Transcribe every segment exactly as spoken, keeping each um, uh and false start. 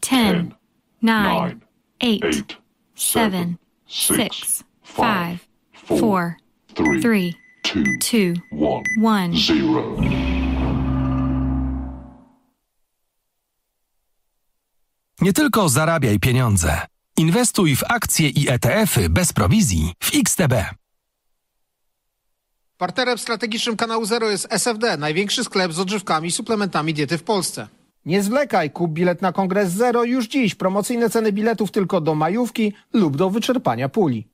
ten, nine, eight, seven, six, five, four, three, two, one, zero. Nie tylko zarabiaj pieniądze. Inwestuj w akcje i E T F-y bez prowizji w X T B. Partnerem strategicznym Kanału Zero jest S F D, największy sklep z odżywkami i suplementami diety w Polsce. Nie zwlekaj, kup bilet na Kongres Zero już dziś. Promocyjne ceny biletów tylko do majówki lub do wyczerpania puli.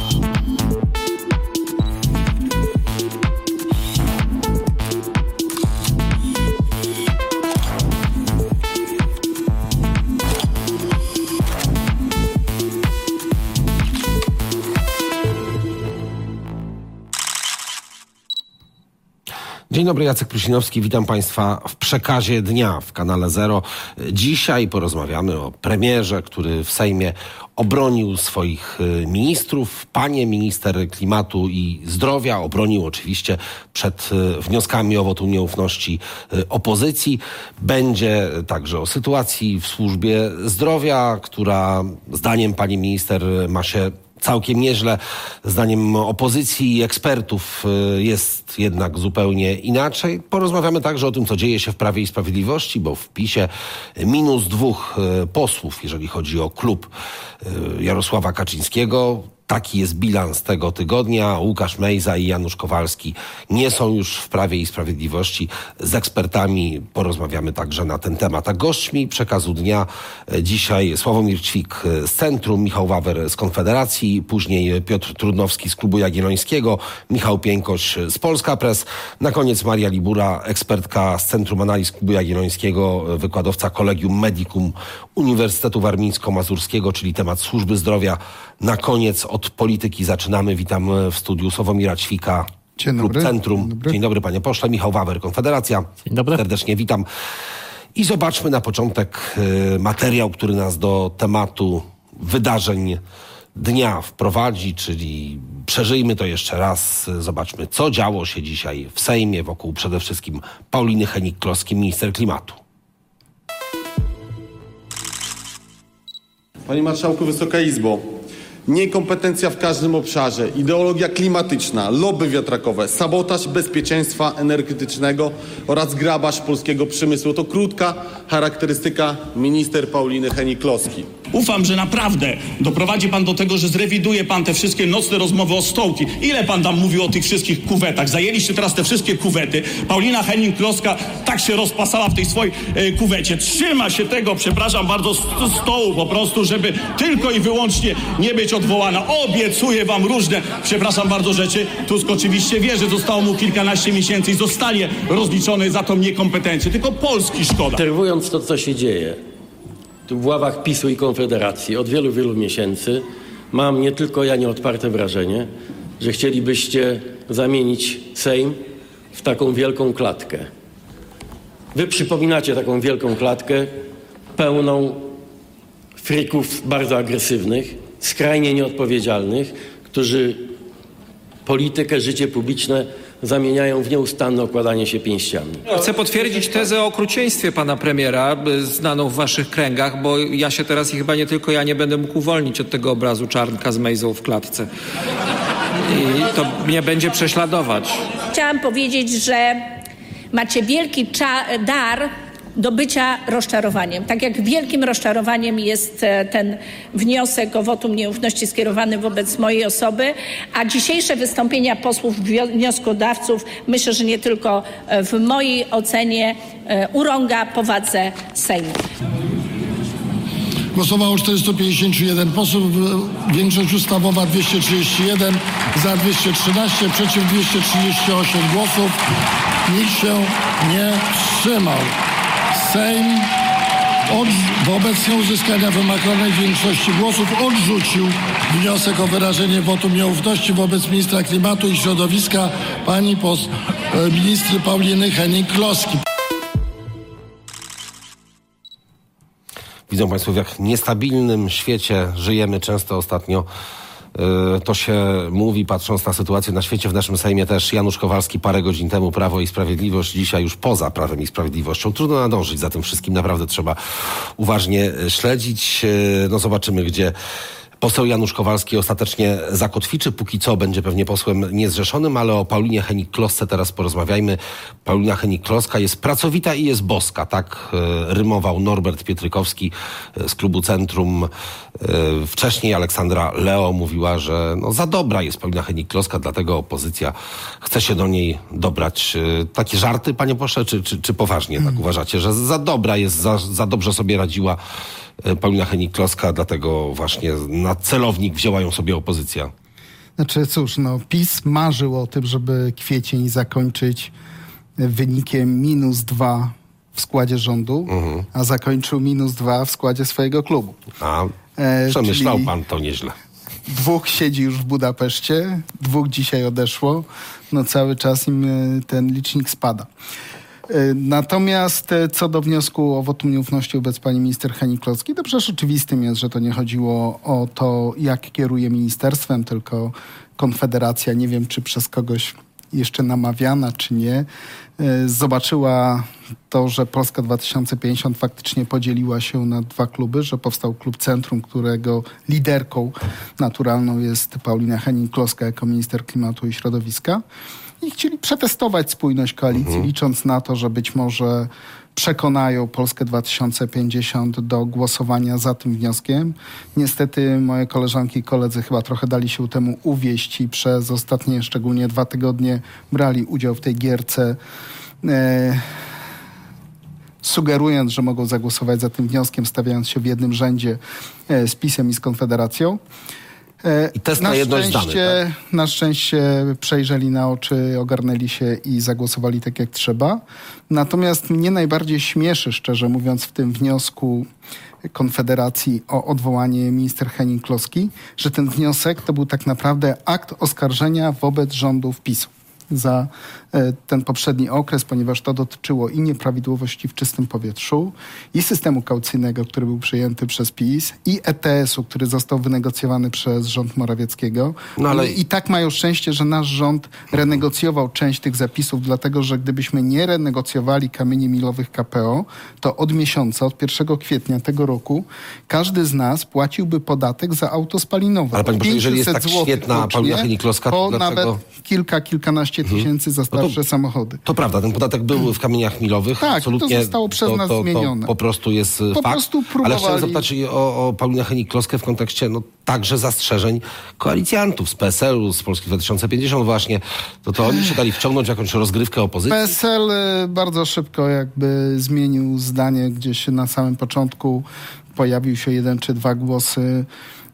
Dzień dobry, Jacek Prusinowski, witam Państwa w Przekazie Dnia w Kanale Zero. Dzisiaj porozmawiamy o premierze, który w Sejmie obronił swoich ministrów. Panie minister klimatu i zdrowia obronił oczywiście przed wnioskami o wotum nieufności opozycji. Będzie także o sytuacji w służbie zdrowia, która zdaniem pani minister ma się całkiem nieźle. Zdaniem opozycji i ekspertów jest jednak zupełnie inaczej. Porozmawiamy także o tym, co dzieje się w Prawie i Sprawiedliwości, bo w PiSie minus dwóch posłów, jeżeli chodzi o klub Jarosława Kaczyńskiego. Taki jest bilans tego tygodnia. Łukasz Mejza i Janusz Kowalski nie są już w Prawie i Sprawiedliwości. Z ekspertami porozmawiamy także na ten temat. A gośćmi Przekazu Dnia dzisiaj Sławomir Ćwik z Centrum, Michał Wawer z Konfederacji, później Piotr Trudnowski z Klubu Jagiellońskiego, Michał Pieńkoś z Polska Press, na koniec Maria Libura, ekspertka z Centrum Analiz Klubu Jagiellońskiego, wykładowca Collegium Medicum Uniwersytetu Warmińsko-Mazurskiego, czyli temat służby zdrowia. Na koniec od polityki zaczynamy. Witam w studiu Sławomira Ćwika, Dzień Klub dobry. Centrum. Dzień dobry. Dzień dobry, panie pośle. Michał Wawer, Konfederacja. Dzień dobry. Serdecznie witam. I zobaczmy na początek y, materiał, który nas do tematu wydarzeń dnia wprowadzi, czyli przeżyjmy to jeszcze raz. Zobaczmy, co działo się dzisiaj w Sejmie wokół przede wszystkim Pauliny Hennig-Kloski, minister klimatu. Panie Marszałku, Wysoka Izbo, niekompetencja w każdym obszarze, ideologia klimatyczna, lobby wiatrakowe, sabotaż bezpieczeństwa energetycznego oraz grabaż polskiego przemysłu. To krótka charakterystyka minister Pauliny Hennig-Kloski. Ufam, że naprawdę doprowadzi pan do tego, że zrewiduje pan te wszystkie nocne rozmowy o stołki. Ile pan tam mówił o tych wszystkich kuwetach? Zajęliście teraz te wszystkie kuwety. Paulina Hennig-Kloska tak się rozpasała w tej swojej e, kuwecie. Trzyma się tego, przepraszam bardzo, st- stołu po prostu, żeby tylko i wyłącznie nie być odwołana. Obiecuję wam różne, przepraszam bardzo, rzeczy. Tusk oczywiście wie, że zostało mu kilkanaście miesięcy i zostanie rozliczony za tą niekompetencję. Tylko Polski szkoda. Obserwując to, co się dzieje tu w ławach PiSu i Konfederacji od wielu, wielu miesięcy, mam nie tylko ja nieodparte wrażenie, że chcielibyście zamienić Sejm w taką wielką klatkę. Wy przypominacie taką wielką klatkę pełną frików bardzo agresywnych, skrajnie nieodpowiedzialnych, którzy politykę, życie publiczne zamieniają w nieustanne okładanie się pięściami. Chcę potwierdzić tezę o okrucieństwie pana premiera, znaną w waszych kręgach, bo ja się teraz i chyba nie tylko ja nie będę mógł uwolnić od tego obrazu Czarnka z Mejzą w klatce. I to mnie będzie prześladować. Chciałam powiedzieć, że macie wielki cza- dar do bycia rozczarowaniem. Tak jak wielkim rozczarowaniem jest ten wniosek o wotum nieufności skierowany wobec mojej osoby, a dzisiejsze wystąpienia posłów wnioskodawców myślę, że nie tylko w mojej ocenie urąga powadze Sejmu. Głosowało czterysta pięćdziesiąt jeden posłów, większość ustawowa dwieście trzydzieści jeden, za dwieście trzynaście, przeciw dwieście trzydzieści osiem głosów. Nikt się nie wstrzymał. Sejm od, wobec nieuzyskania wymaganej większości głosów odrzucił wniosek o wyrażenie wotum nieufności wobec ministra klimatu i środowiska pani pos, ministry Pauliny Hennig-Kloski. Widzą Państwo, w jak niestabilnym świecie żyjemy. Często ostatnio To się mówi, patrząc na sytuację na świecie, w naszym Sejmie też. Janusz Kowalski parę godzin temu, Prawo i Sprawiedliwość, dzisiaj już poza Prawem i Sprawiedliwością. Trudno nadążyć za tym wszystkim, naprawdę trzeba uważnie śledzić. No zobaczymy, gdzie poseł Janusz Kowalski ostatecznie zakotwiczy. Póki co będzie pewnie posłem niezrzeszonym, ale o Paulinie Hennig-Klosce teraz porozmawiajmy. Paulina Hennig-Kloska jest pracowita i jest boska. Tak e, rymował Norbert Pietrykowski e, z klubu Centrum. E, wcześniej Aleksandra Leo mówiła, że no, za dobra jest Paulina Hennig-Kloska, dlatego opozycja chce się do niej dobrać. E, takie żarty, panie pośle, czy, czy, czy poważnie tak uważacie, że za dobra jest, za, za dobrze sobie radziła Paulina Hennig-Kloska, dlatego właśnie na celownik wzięła ją sobie opozycja? Znaczy cóż, no PiS marzył o tym, żeby kwiecień zakończyć wynikiem minus dwa w składzie rządu, mhm. a zakończył minus dwa w składzie swojego klubu. A przemyślał e, pan to nieźle. Dwóch siedzi już w Budapeszcie, dwóch dzisiaj odeszło, no cały czas im ten licznik spada. Natomiast co do wniosku o wotum nieufności wobec pani minister Hennig-Kloski, to przecież oczywistym jest, że to nie chodziło o to, jak kieruje ministerstwem, tylko Konfederacja, nie wiem czy przez kogoś jeszcze namawiana, czy nie, zobaczyła to, że Polska dwa tysiące pięćdziesiąt faktycznie podzieliła się na dwa kluby, że powstał klub Centrum, którego liderką naturalną jest Paulina Hennig-Kloska jako minister klimatu i środowiska. I chcieli przetestować spójność koalicji, mhm. licząc na to, że być może przekonają Polskę dwa tysiące pięćdziesiąt do głosowania za tym wnioskiem. Niestety moje koleżanki i koledzy chyba trochę dali się temu uwieść i przez ostatnie szczególnie dwa tygodnie brali udział w tej gierce, e, sugerując, że mogą zagłosować za tym wnioskiem, stawiając się w jednym rzędzie e, z PiS-em i z Konfederacją. I test na, na jedność szczęście, zdany, tak? Na szczęście przejrzeli na oczy, ogarnęli się i zagłosowali tak jak trzeba. Natomiast mnie najbardziej śmieszy, szczerze mówiąc, w tym wniosku Konfederacji o odwołanie minister Hennig-Kloski, że ten wniosek to był tak naprawdę akt oskarżenia wobec rządów PiS-u za ten poprzedni okres, ponieważ to dotyczyło i nieprawidłowości w czystym powietrzu, i systemu kaucyjnego, który był przyjęty przez PiS, i E T S-u, który został wynegocjowany przez rząd Morawieckiego. No ale... I tak mają szczęście, że nasz rząd renegocjował część tych zapisów, dlatego że gdybyśmy nie renegocjowali kamieni milowych K P O, to od miesiąca, od pierwszego kwietnia tego roku, każdy z nas płaciłby podatek za auto spalinowe. Ale pani proszę, jeżeli jest tak świetna Paulina Hennig-Kloska, to dlaczego... nawet kilka, kilkanaście tysięcy za starsze no to, samochody. To prawda, ten podatek był w kamieniach milowych. Tak, absolutnie, to zostało przez to, nas to, zmienione. To po prostu jest po fakt. Prostu próbowali... Ale chciałem zapytać o, o Paulinę Hennig-Kloskę w kontekście no, także zastrzeżeń koalicjantów z P S L u, z Polski dwa tysiące pięćdziesiąt właśnie. To, to oni się dali wciągnąć w jakąś rozgrywkę opozycji. P S L bardzo szybko jakby zmienił zdanie, gdzieś na samym początku pojawił się jeden czy dwa głosy,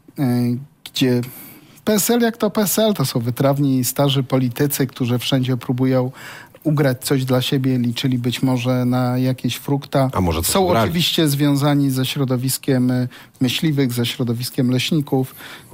gdzie P S L jak to P S L, to są wytrawni starzy politycy, którzy wszędzie próbują ugrać coś dla siebie, liczyli być może na jakieś frukta. A może są ugrali. Oczywiście związani ze środowiskiem myśliwych, ze środowiskiem leśników,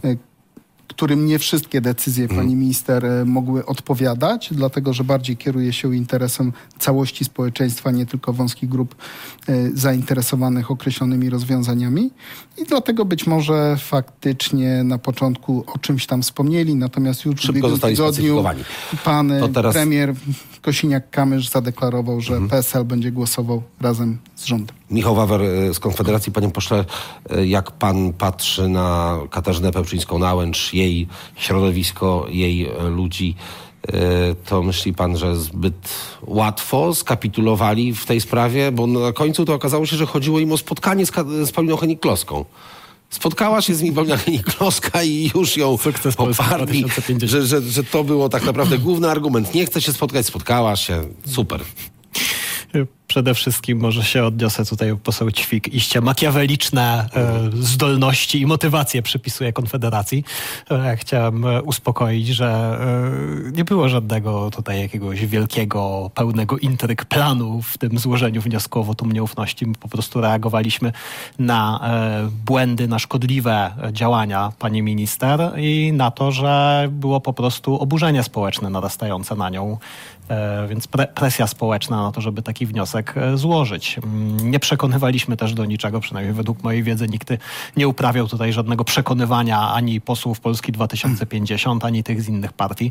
którym nie wszystkie decyzje pani minister mogły odpowiadać, dlatego że bardziej kieruje się interesem całości społeczeństwa, nie tylko wąskich grup zainteresowanych określonymi rozwiązaniami. I dlatego być może faktycznie na początku o czymś tam wspomnieli, natomiast już w ubiegłym tygodniu pan teraz... premier Kosiniak-Kamysz zadeklarował, że mhm. P S L będzie głosował razem z rządem. Michał Wawer z Konfederacji. Panie pośle, jak pan patrzy na Katarzynę Pełczyńską-Nałęcz, jej środowisko, jej ludzi, to myśli pan, że zbyt łatwo skapitulowali w tej sprawie? Bo na końcu to okazało się, że chodziło im o spotkanie z, z Pauliną Hennig-Kloską. Spotkała się z nim Paulina Hennig-Kloska i już ją Sukces poparli, że, że, że to było tak naprawdę główny argument. Nie chce się spotkać, spotkała się. Super. Przede wszystkim może się odniosę tutaj, poseł Ćwik, iście makiaweliczne e, zdolności i motywacje przypisuje Konfederacji. E, chciałem uspokoić, że e, nie było żadnego tutaj jakiegoś wielkiego, pełnego intryg planu w tym złożeniu wniosku o wotum nieufności. My po prostu reagowaliśmy na e, błędy, na szkodliwe działania pani minister i na to, że było po prostu oburzenie społeczne narastające na nią. E, więc pre, presja społeczna na to, żeby taki wniosek wniosek złożyć. Nie przekonywaliśmy też do niczego, przynajmniej według mojej wiedzy nikt nie uprawiał tutaj żadnego przekonywania ani posłów Polski dwa tysiące pięćdziesiąt, ani tych z innych partii.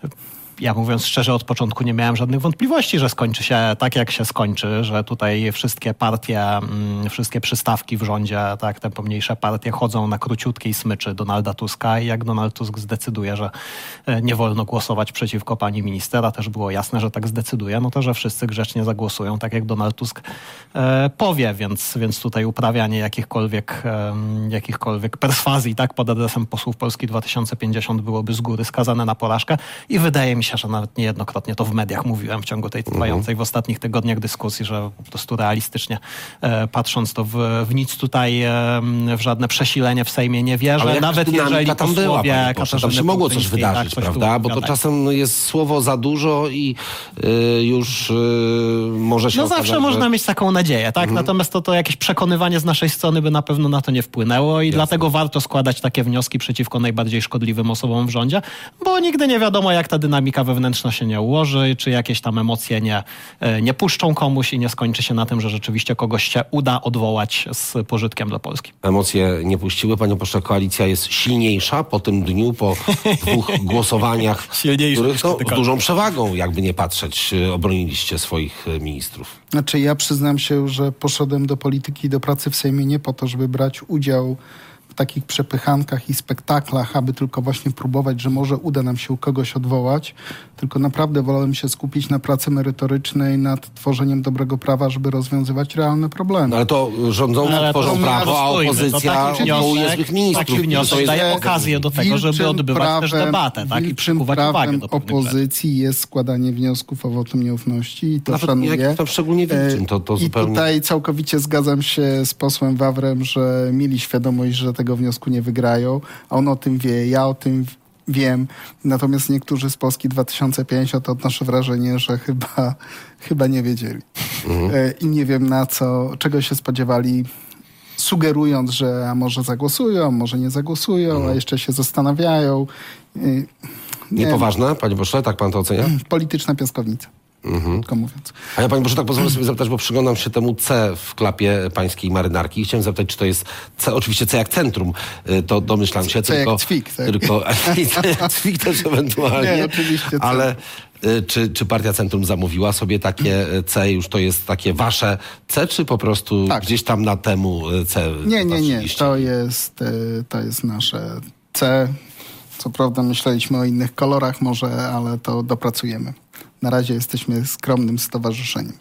Ja mówiąc szczerze, od początku nie miałem żadnych wątpliwości, że skończy się tak, jak się skończy, że tutaj wszystkie partie, wszystkie przystawki w rządzie, tak, te pomniejsze partie chodzą na króciutkiej smyczy Donalda Tuska i jak Donald Tusk zdecyduje, że nie wolno głosować przeciwko pani minister, a też było jasne, że tak zdecyduje, no to, że wszyscy grzecznie zagłosują, tak jak Donald Tusk e, powie, więc, więc tutaj uprawianie jakichkolwiek, e, jakichkolwiek perswazji, tak, pod adresem posłów Polski dwa tysiące pięćdziesiąt byłoby z góry skazane na porażkę i wydaje mi się, że nawet niejednokrotnie to w mediach mówiłem w ciągu tej trwającej w ostatnich tygodniach dyskusji, że po prostu realistycznie e, patrząc to w, w nic tutaj e, w żadne przesilenie w Sejmie nie wierzę. Nawet jeżeli tam była, posłowie tam się mogło coś wydarzyć, tak, coś prawda? Bo to czasem jest słowo za dużo i y, już y, może się No okazać, zawsze że... można mieć taką nadzieję, tak? Mhm. Natomiast to, to jakieś przekonywanie z naszej strony by na pewno na to nie wpłynęło i Jasne. Dlatego warto składać takie wnioski przeciwko najbardziej szkodliwym osobom w rządzie, bo nigdy nie wiadomo, jak ta dynamika wewnętrzna się nie ułoży, czy jakieś tam emocje nie, nie puszczą komuś i nie skończy się na tym, że rzeczywiście kogoś się uda odwołać z pożytkiem dla Polski. Emocje nie puściły. Panie pośle, koalicja jest silniejsza po tym dniu, po dwóch głosowaniach, których no, z dużą przewagą, jakby nie patrzeć, obroniliście swoich ministrów. Znaczy ja przyznam się, że poszedłem do polityki i do pracy w Sejmie nie po to, żeby brać udział w takich przepychankach i spektaklach, aby tylko właśnie próbować, że może uda nam się u kogoś odwołać, tylko naprawdę wolałem się skupić na pracy merytorycznej, nad tworzeniem dobrego prawa, żeby rozwiązywać realne problemy. No ale to rządzący ale tworzą to prawo, a opozycja odwołuje złych ministrów. Taki wniosek daje okazję do tego, żeby odbywać prawem, też debatę, tak? I przykuwać uwagę do opozycji jest składanie wniosków o wotum nieufności i to Nawet szanuję. Jak to w szczególnie wilczym, to, to I zupełnie... tutaj całkowicie zgadzam się z posłem Wawrem, że mieli świadomość, że tego wniosku nie wygrają, a on o tym wie, ja o tym wiem. Natomiast niektórzy z Polski dwa tysiące pięćdziesiąt odnoszę wrażenie, że chyba, chyba nie wiedzieli. Mhm. I nie wiem na co, czego się spodziewali, sugerując, że a może zagłosują, może nie zagłosują, mhm. a jeszcze się zastanawiają. Nie Niepoważne, panie pośle, tak pan to ocenia? Polityczna piaskownica. Mhm. Tylko mówiąc. A ja pani proszę tak pozwolę sobie zapytać, bo przyglądam się temu C w klapie pańskiej marynarki i chciałem zapytać, czy to jest C, oczywiście C jak centrum, to domyślam się, C tylko... jak cwik, tak? Tylko, C jak cwik też ewentualnie. Nie, oczywiście C. Ale czy, czy Partia Centrum zamówiła sobie takie C, już to jest takie wasze C, czy po prostu tak. gdzieś tam na temu C? Nie, nie, nie, to jest, to jest nasze C. Co prawda myśleliśmy o innych kolorach może, ale to dopracujemy. Na razie jesteśmy skromnym stowarzyszeniem.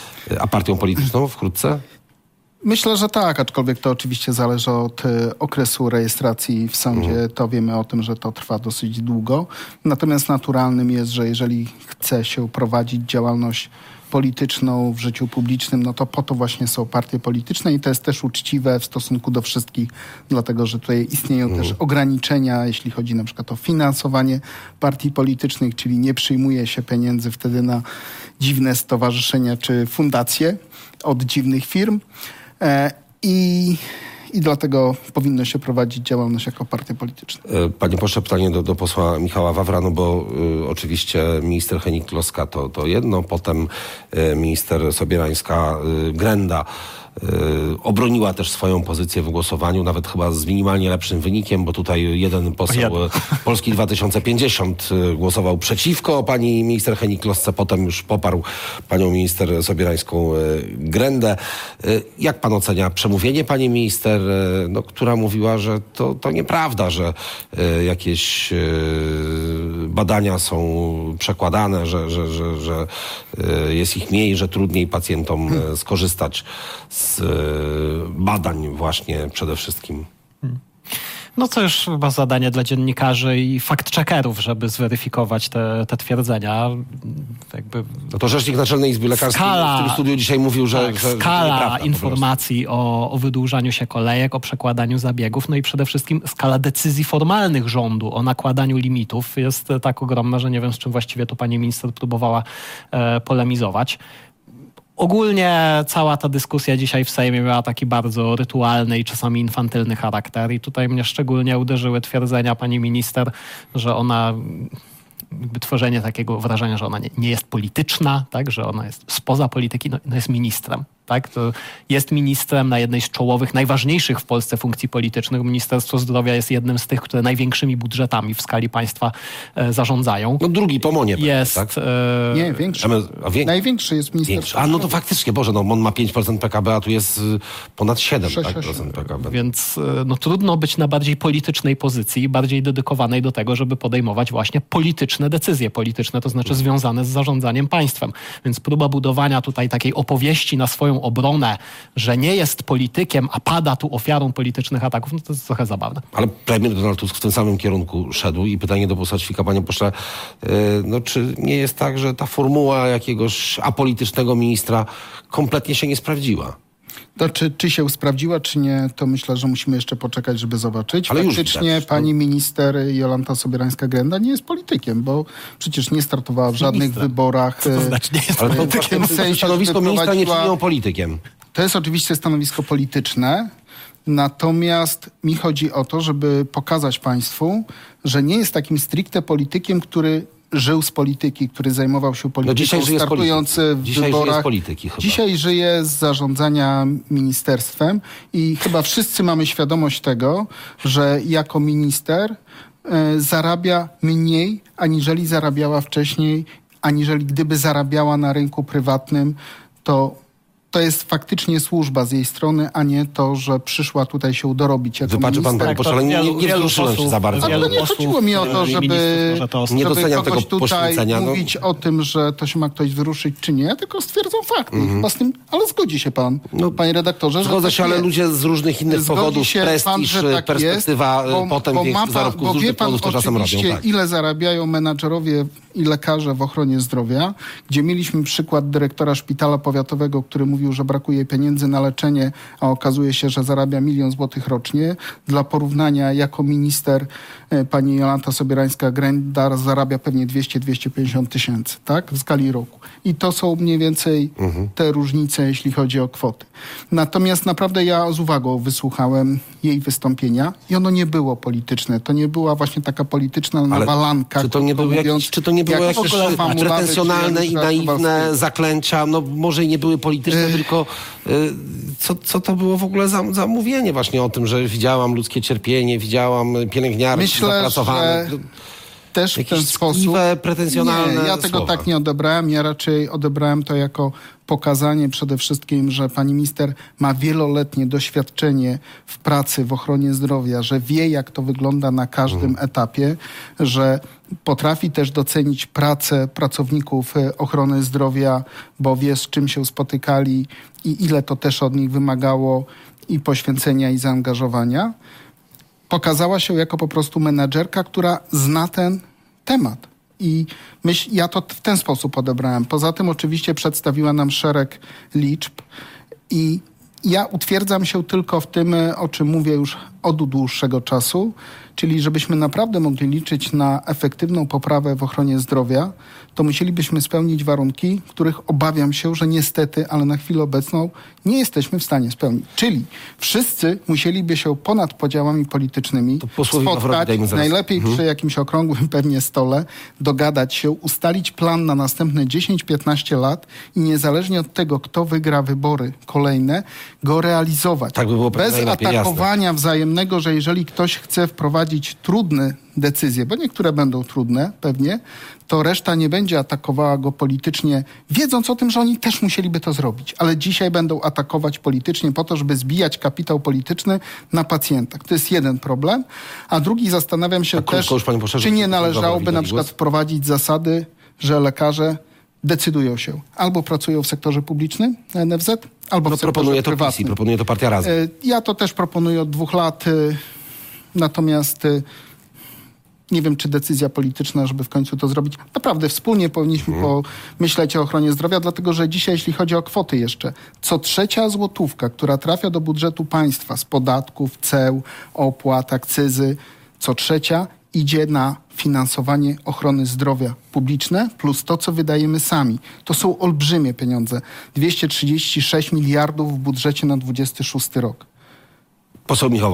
A partią polityczną wkrótce? Myślę, że tak, aczkolwiek to oczywiście zależy od y, okresu rejestracji w sądzie. Mhm. To wiemy o tym, że to trwa dosyć długo. Natomiast naturalnym jest, że jeżeli chce się prowadzić działalność polityczną w życiu publicznym, no to po to właśnie są partie polityczne i to jest też uczciwe w stosunku do wszystkich, dlatego że tutaj istnieją mhm. też ograniczenia, jeśli chodzi na przykład o finansowanie partii politycznych, czyli nie przyjmuje się pieniędzy wtedy na dziwne stowarzyszenia czy fundacje od dziwnych firm e, i I dlatego powinno się prowadzić działalność jako partia polityczna. Panie pośle, pytanie do, do posła Michała Wawra, no bo y, oczywiście minister Hennig-Kloska to, to jedno, potem y, minister Sobierańska-Grenda y, obroniła też swoją pozycję w głosowaniu, nawet chyba z minimalnie lepszym wynikiem, bo tutaj jeden poseł Polski dwa tysiące pięćdziesiąt głosował przeciwko pani minister Hennig-Klosce, potem już poparł panią minister Sobierańską-Grendę. Jak pan ocenia przemówienie pani minister, no, która mówiła, że to, to nieprawda, że jakieś badania są przekładane, że, że, że, że jest ich mniej, że trudniej pacjentom skorzystać z badań właśnie przede wszystkim. No to już chyba zadanie dla dziennikarzy i fact-checkerów, żeby zweryfikować te, te twierdzenia. Jakby no to rzecznik Naczelnej Izby Lekarskiej skala, w tym studiu dzisiaj mówił, że, tak, że skala że informacji o, o wydłużaniu się kolejek, o przekładaniu zabiegów, no i przede wszystkim skala decyzji formalnych rządu o nakładaniu limitów jest tak ogromna, że nie wiem, z czym właściwie to pani minister próbowała e, polemizować. Ogólnie cała ta dyskusja dzisiaj w Sejmie miała taki bardzo rytualny i czasami infantylny charakter i tutaj mnie szczególnie uderzyły twierdzenia pani minister, że ona jakby tworzenie takiego wrażenia, że ona nie, nie jest polityczna, tak, że ona jest spoza polityki, no, no jest ministrem. Tak? To jest ministrem na jednej z czołowych, najważniejszych w Polsce funkcji politycznych. Ministerstwo Zdrowia jest jednym z tych, które największymi budżetami w skali państwa e, zarządzają. No drugi po MON-ie. Jest. Tak? E... Nie, większy. A wie... Największy jest ministerstwo. A no to faktycznie, Boże, no MON ma pięć procent P K B, a tu jest y, ponad siedem procent tak, procent P K B. Więc no, trudno być na bardziej politycznej pozycji, bardziej dedykowanej do tego, żeby podejmować właśnie polityczne decyzje. Polityczne to znaczy związane z zarządzaniem państwem. Więc próba budowania tutaj takiej opowieści na swoją obronę, że nie jest politykiem, a pada tu ofiarą politycznych ataków, no to jest trochę zabawne. Ale premier Donald Tusk w tym samym kierunku szedł i pytanie do posła Ćwika, panie pośle, yy, no czy nie jest tak, że ta formuła jakiegoś apolitycznego ministra kompletnie się nie sprawdziła? To czy, czy się sprawdziła, czy nie, to myślę, że musimy jeszcze poczekać, żeby zobaczyć. Ale Faktycznie już pani minister Jolanta Sobierańska-Grenda nie jest politykiem, bo przecież nie startowała w żadnych Ministrem. wyborach. Co to znaczy nie jest Ale to w tym sensie, stanowisko ministra nie wyprowadziła- czyni ją politykiem. To jest oczywiście stanowisko polityczne, natomiast mi chodzi o to, żeby pokazać państwu, że nie jest takim stricte politykiem, który żył z polityki, który zajmował się polityką, No dzisiaj żyje z startując polityki. w Dzisiaj żyje wyborach. z polityki chyba. Dzisiaj żyje z zarządzania ministerstwem i chyba wszyscy mamy świadomość tego, że jako minister e, zarabia mniej, aniżeli zarabiała wcześniej, aniżeli gdyby zarabiała na rynku prywatnym, to to jest faktycznie służba z jej strony, a nie to, że przyszła tutaj się dorobić jako Wybaczy pan, minister. panie pośle, ale nie, nie, nie wzruszyłem się za bardzo. Ale to nie chodziło mi o to, żeby, Nie żeby doceniam kogoś tego tutaj poświęcenia, no. mówić o tym, że to się ma ktoś wyruszyć, czy nie, tylko stwierdzą fakt. Mhm. Chyba z tym, ale zgodzi się pan, no, panie redaktorze, że Zgodzę tak się, ale jest. ludzie z różnych innych Zgodzi powodów, się prestiż, pan, że tak perspektywa, jest, bo, potem bo większych ma pan, zarobków bo z różnych wie pan powodów to czasem robią. oczywiście, Tak. ile zarabiają menadżerowie i lekarze w ochronie zdrowia, gdzie mieliśmy przykład dyrektora szpitala powiatowego, który mówił, że brakuje pieniędzy na leczenie, a okazuje się, że zarabia milion złotych rocznie. Dla porównania, jako minister e, pani Jolanta Sobierańska-Grenda zarabia pewnie dwieście do dwustu pięćdziesięciu tysięcy, tak? W skali roku. I to są mniej więcej Mhm. te różnice, jeśli chodzi o kwoty. Natomiast naprawdę ja z uwagą wysłuchałem jej wystąpienia i ono nie było polityczne. To nie była właśnie taka polityczna Ale nawalanka. Czy to nie było mówiąc, jakieś, czy to nie było jak jakieś formulawy, pretensjonalne czy i jak naiwne Kowalski. zaklęcia? No może i nie były polityczne, tylko y, co, co to było w ogóle za, za mówienie właśnie o tym, że widziałam ludzkie cierpienie, widziałam pielęgniarki Myślę, zapracowane. że też w Jakieś ten sposób. tkliwe, pretensjonalne Nie, ja tego słowa. tak nie odebrałem. Ja raczej odebrałem to jako pokazanie przede wszystkim, że pani minister ma wieloletnie doświadczenie w pracy w ochronie zdrowia, że wie, jak to wygląda na każdym Mhm. etapie, że potrafi też docenić pracę pracowników e, ochrony zdrowia, bo wie, z czym się spotykali i ile to też od nich wymagało i poświęcenia, i zaangażowania. Pokazała się jako po prostu menadżerka, która zna ten temat. I myśl, ja to w ten sposób odebrałem. Poza tym oczywiście przedstawiła nam szereg liczb i ja utwierdzam się tylko w tym, o czym mówię już od dłuższego czasu, czyli żebyśmy naprawdę mogli liczyć na efektywną poprawę w ochronie zdrowia, to musielibyśmy spełnić warunki, których obawiam się, że niestety, ale na chwilę obecną nie jesteśmy w stanie spełnić. Czyli wszyscy musieliby się ponad podziałami politycznymi posłowi Wawrowi spotkać, dajmy zaraz. najlepiej Mhm. przy jakimś okrągłym pewnie stole, dogadać się, ustalić plan na następne dziesięć piętnaście lat i niezależnie od tego, kto wygra wybory kolejne, go realizować. Tak by było Bez najlepiej, atakowania wzajemnego, że jeżeli ktoś chce wprowadzić trudne decyzje, bo niektóre będą trudne pewnie, to reszta nie będzie atakowała go politycznie, wiedząc o tym, że oni też musieliby to zrobić. Ale dzisiaj będą atakować politycznie po to, żeby zbijać kapitał polityczny na pacjentach. To jest jeden problem. A drugi, zastanawiam się A krótko też, już, panie pośle, czy nie żeby należałoby Wawrowi na dać przykład głos? wprowadzić zasady, że lekarze decydują się. Albo pracują w sektorze publicznym, N F Z, albo No w sektorze proponuje to PiS i prywatnym. proponuje to Partia Razem. E, Ja to też proponuję od dwóch lat, e, natomiast e, nie wiem, czy decyzja polityczna, żeby w końcu to zrobić. Naprawdę wspólnie powinniśmy Mhm. pomyśleć o ochronie zdrowia, dlatego że dzisiaj, jeśli chodzi o kwoty jeszcze, co trzecia złotówka, która trafia do budżetu państwa z podatków, ceł, opłat, akcyzy, co trzecia idzie na finansowanie ochrony zdrowia publiczne plus to, co wydajemy sami. To są olbrzymie pieniądze. dwieście trzydzieści sześć miliardów w budżecie na dwudziesty szósty rok. Poseł Michał Wawer.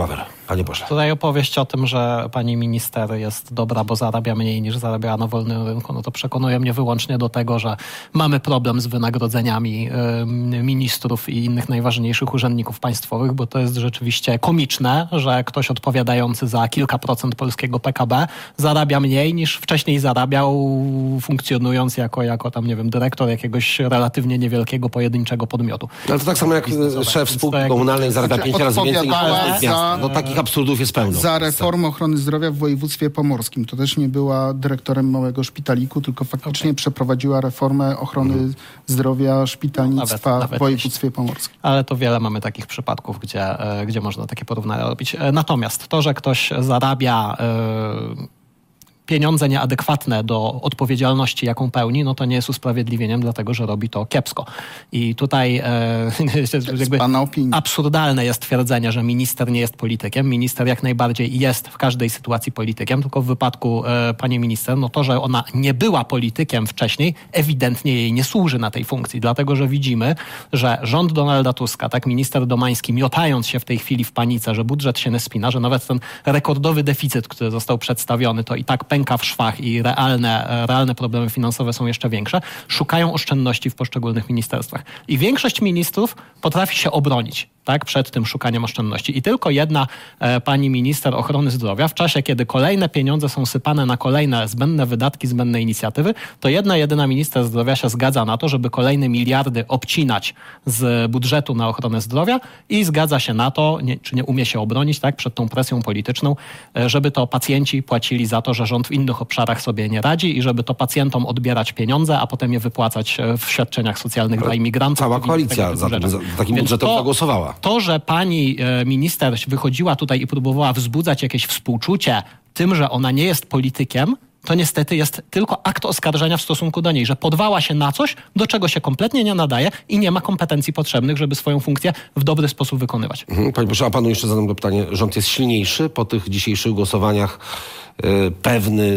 Panie pośle. Tutaj opowieść o tym, że pani minister jest dobra, bo zarabia mniej niż zarabiała na wolnym rynku, no to przekonuje mnie wyłącznie do tego, że mamy problem z wynagrodzeniami y, ministrów i innych najważniejszych urzędników państwowych, bo to jest rzeczywiście komiczne, że ktoś odpowiadający za kilka procent polskiego P K B zarabia mniej niż wcześniej zarabiał, funkcjonując jako, jako tam, nie wiem, dyrektor jakiegoś relatywnie niewielkiego, pojedynczego podmiotu. Ale to tak samo jak szef spółki komunalnej zarabia pięć razy więcej niż prezydent miasta. No takich absurdów jest pełno. Za reformę ochrony zdrowia w województwie pomorskim. To też nie była dyrektorem małego szpitaliku, tylko faktycznie okay. przeprowadziła reformę ochrony mhm. zdrowia szpitalnictwa no, nawet, nawet w województwie pomorskim. Ale to wiele mamy takich przypadków, gdzie, gdzie można takie porównania robić. Natomiast to, że ktoś zarabia Yy, pieniądze nieadekwatne do odpowiedzialności, jaką pełni, no to nie jest usprawiedliwieniem, dlatego że robi to kiepsko. I tutaj e, jakby absurdalne jest twierdzenie, że minister nie jest politykiem. Minister jak najbardziej jest w każdej sytuacji politykiem, tylko w wypadku e, pani minister, no to, że ona nie była politykiem wcześniej, ewidentnie jej nie służy na tej funkcji, dlatego że widzimy, że rząd Donalda Tuska, tak minister Domański, miotając się w tej chwili w panice, że budżet się nie spina, że nawet ten rekordowy deficyt, który został przedstawiony, to i tak pęka w szwach i realne, realne problemy finansowe są jeszcze większe, szukają oszczędności w poszczególnych ministerstwach. I większość ministrów potrafi się obronić, tak, przed tym szukaniem oszczędności. I tylko jedna e, pani minister ochrony zdrowia w czasie, kiedy kolejne pieniądze są sypane na kolejne zbędne wydatki, zbędne inicjatywy, to jedna jedyna minister zdrowia się zgadza na to, żeby kolejne miliardy obcinać z budżetu na ochronę zdrowia i zgadza się na to, nie, czy nie umie się obronić, tak, przed tą presją polityczną, e, żeby to pacjenci płacili za to, że rząd w innych obszarach sobie nie radzi i żeby to pacjentom odbierać pieniądze, a potem je wypłacać w świadczeniach socjalnych Ale dla imigrantów. Cała koalicja za, za takim budżetem to, zagłosowała. To, że pani minister wychodziła tutaj i próbowała wzbudzać jakieś współczucie tym, że ona nie jest politykiem, to niestety jest tylko akt oskarżenia w stosunku do niej, że podwała się na coś, do czego się kompletnie nie nadaje i nie ma kompetencji potrzebnych, żeby swoją funkcję w dobry sposób wykonywać. Mhm. Panie proszę, a panu jeszcze zadam to pytanie. Rząd jest silniejszy po tych dzisiejszych głosowaniach, yy, pewny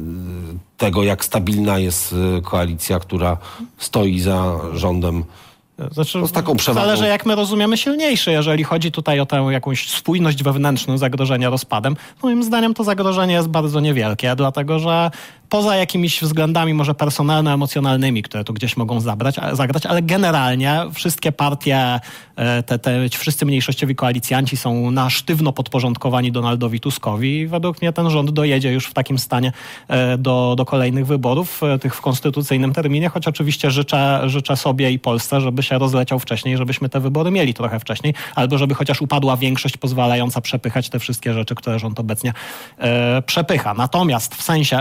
tego, jak stabilna jest koalicja, która stoi za rządem? Znaczy, z taką przewagą. Zależy, jak my rozumiemy silniejszy. Jeżeli chodzi tutaj o tę jakąś spójność wewnętrzną zagrożenia rozpadem, moim zdaniem to zagrożenie jest bardzo niewielkie, dlatego że poza jakimiś względami może personalno-emocjonalnymi, które tu gdzieś mogą zabrać, zagrać, ale generalnie wszystkie partie, te, te wszyscy mniejszościowi koalicjanci są na sztywno podporządkowani Donaldowi Tuskowi i według mnie ten rząd dojedzie już w takim stanie do, do kolejnych wyborów, tych w konstytucyjnym terminie, choć oczywiście życzę, życzę sobie i Polsce, żeby się rozleciał wcześniej, żebyśmy te wybory mieli trochę wcześniej, albo żeby chociaż upadła większość pozwalająca przepychać te wszystkie rzeczy, które rząd obecnie e, przepycha. Natomiast w sensie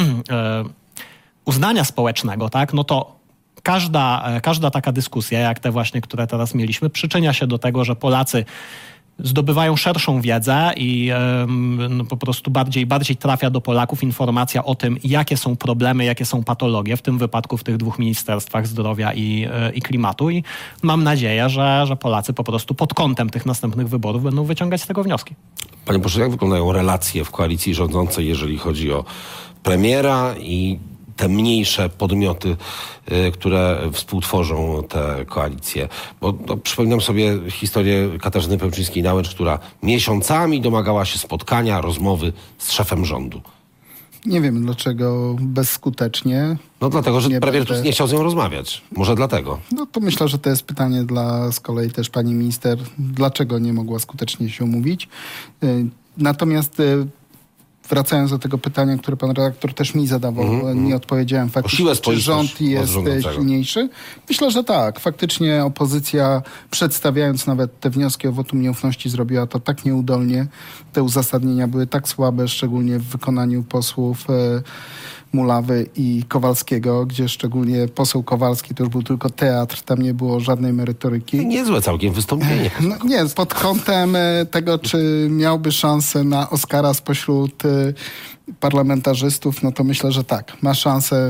e, uznania społecznego, tak, no to każda, każda taka dyskusja, jak te właśnie, które teraz mieliśmy, przyczynia się do tego, że Polacy zdobywają szerszą wiedzę i no, po prostu bardziej, bardziej trafia do Polaków informacja o tym, jakie są problemy, jakie są patologie, w tym wypadku w tych dwóch ministerstwach zdrowia i, i klimatu. I mam nadzieję, że, że Polacy po prostu pod kątem tych następnych wyborów będą wyciągać z tego wnioski. Panie proszę, jak wyglądają relacje w koalicji rządzącej, jeżeli chodzi o premiera i te mniejsze podmioty, y, które współtworzą te koalicje? Bo no, przypominam sobie historię Katarzyny Pełczyńskiej-Nałęcz, która miesiącami domagała się spotkania, rozmowy z szefem rządu. Nie wiem, dlaczego bezskutecznie. No dlatego, że premier będę... nie chciał z nią rozmawiać. Może dlatego. No to myślę, że to jest pytanie dla z kolei też pani minister, dlaczego nie mogła skutecznie się umówić. Y, natomiast y, wracając do tego pytania, które pan redaktor też mi zadawał, mm-hmm. nie odpowiedziałem faktycznie, czy rząd jest silniejszy. Myślę, że tak. Faktycznie opozycja, przedstawiając nawet te wnioski o wotum nieufności, zrobiła to tak nieudolnie. Te uzasadnienia były tak słabe, szczególnie w wykonaniu posłów e, Mulawy i Kowalskiego, gdzie szczególnie poseł Kowalski to już był tylko teatr, tam nie było żadnej merytoryki. Niezłe całkiem wystąpienie. No, nie, pod kątem tego, czy miałby szansę na Oscara spośród y, parlamentarzystów, no to myślę, że tak. Ma szansę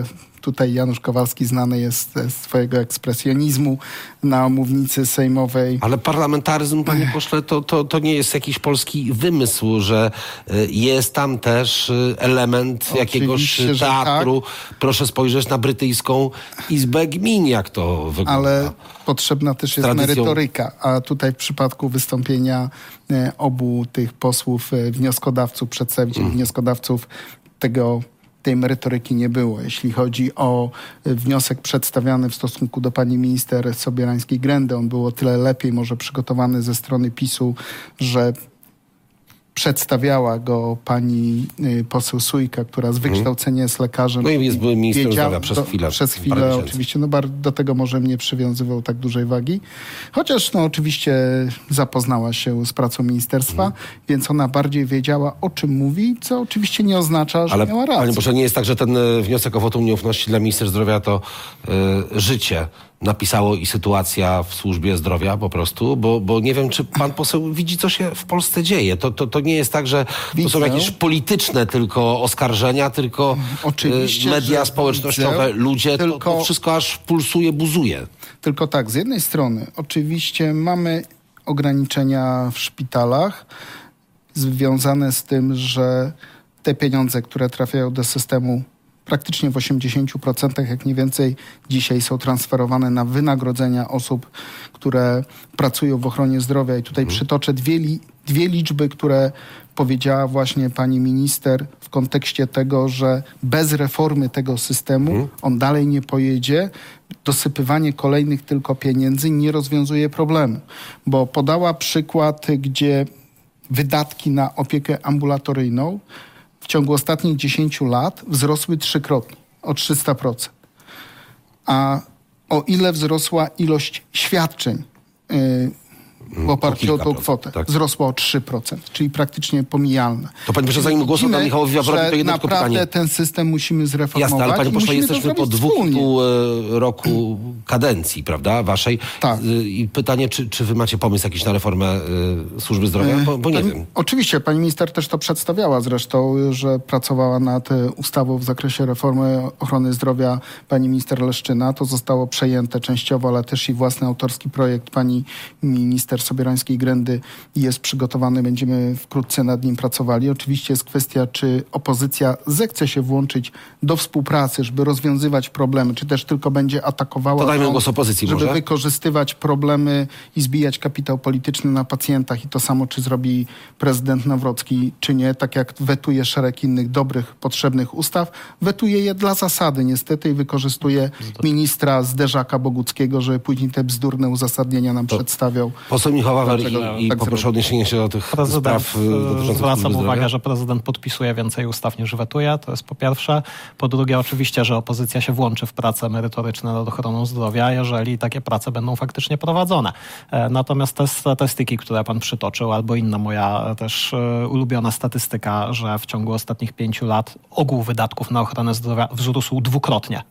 Tutaj Janusz Kowalski znany jest ze swojego ekspresjonizmu na mównicy sejmowej. Ale parlamentaryzm, panie pośle, to, to, to nie jest jakiś polski wymysł, że jest tam też element Oczywiście, jakiegoś teatru. Tak. Proszę spojrzeć na brytyjską Izbę Gmin, jak to wygląda. Ale potrzebna też jest Tradycją... merytoryka, a tutaj w przypadku wystąpienia obu tych posłów wnioskodawców, przedstawicieli mm. wnioskodawców tego tej merytoryki nie było. Jeśli chodzi o wniosek przedstawiany w stosunku do pani minister Sobierańskiej-Grendy, on był o tyle lepiej może przygotowany ze strony PiSu, że przedstawiała go pani y, poseł Sójka, która z wykształcenia jest lekarzem. No i jest były minister wiedział, zdrowia przez do, chwilę. Przez chwilę oczywiście. No bar, do tego może nie przywiązywał tak dużej wagi. Chociaż no oczywiście zapoznała się z pracą ministerstwa, mhm. więc ona bardziej wiedziała, o czym mówi, co oczywiście nie oznacza, że Ale, miała rację. Ale może nie jest tak, że ten wniosek o wotum nieufności dla minister zdrowia to y, życie napisało i sytuacja w służbie zdrowia po prostu, bo, bo nie wiem, czy pan poseł widzi, co się w Polsce dzieje. To, to, to nie jest tak, że widzę. to są jakieś polityczne tylko oskarżenia, tylko Oczywiście, media społecznościowe, widzę, ludzie, tylko... to, to wszystko aż pulsuje, buzuje. Tylko tak, z jednej strony oczywiście mamy ograniczenia w szpitalach związane z tym, że te pieniądze, które trafiają do systemu praktycznie w osiemdziesięciu procentach, jak nie więcej, dzisiaj są transferowane na wynagrodzenia osób, które pracują w ochronie zdrowia. I tutaj mhm. przytoczę dwie, li, dwie liczby, które powiedziała właśnie pani minister w kontekście tego, że bez reformy tego systemu mhm. on dalej nie pojedzie. Dosypywanie kolejnych tylko pieniędzy nie rozwiązuje problemu. Bo podała przykład, gdzie wydatki na opiekę ambulatoryjną w ciągu ostatnich dziesięciu lat wzrosły trzykrotnie, o trzysta procent. A o ile wzrosła ilość świadczeń yy, w oparciu o tą kwotę? Tak. Wzrosła o trzy procent, czyli praktycznie pomijalne. To pani proszę, zanim głos oddam Michałowi Wawrowi, to jedno naprawdę pytanie. ten system musimy zreformować. Jasne, ale pani pośle, jesteśmy po dwóch i pół roku kadencji, prawda, waszej. Tak. I pytanie, czy, czy wy macie pomysł jakiś na reformę y, służby zdrowia? Bo, bo nie pani, wiem. Oczywiście, pani minister też to przedstawiała zresztą, że pracowała nad ustawą w zakresie reformy ochrony zdrowia pani minister Leszczyna. To zostało przejęte częściowo, ale też i własny autorski projekt pani minister Sobierańskiej-Grendy jest przygotowany. Będziemy wkrótce nad nim pracowali. Oczywiście jest kwestia, czy opozycja zechce się włączyć do współpracy, żeby rozwiązywać problemy, czy też tylko będzie atakowała, to dajmy głos opozycji, żeby może? wykorzystywać problemy i zbijać kapitał polityczny na pacjentach. I to samo, czy zrobi prezydent Nawrocki, czy nie. Tak jak wetuje szereg innych dobrych, potrzebnych ustaw, wetuje je dla zasady niestety i wykorzystuje ministra Zderzaka Boguckiego, żeby później te bzdurne uzasadnienia nam to przedstawiał. Poseł Michał Wawer i, i tak poproszę o odniesienie się do tych prezydent, spraw dotyczących zwracam uwagę, że prezydent podpisuje więcej ustaw niż wetuje, to jest po pierwsze. Po drugie, oczywiście, że opozycja się włączy w prace merytoryczne nad ochroną zdrowia, jeżeli takie prace będą faktycznie prowadzone. Natomiast te statystyki, które pan przytoczył, albo inna moja też ulubiona statystyka, że w ciągu ostatnich pięciu lat ogół wydatków na ochronę zdrowia wzrósł dwukrotnie.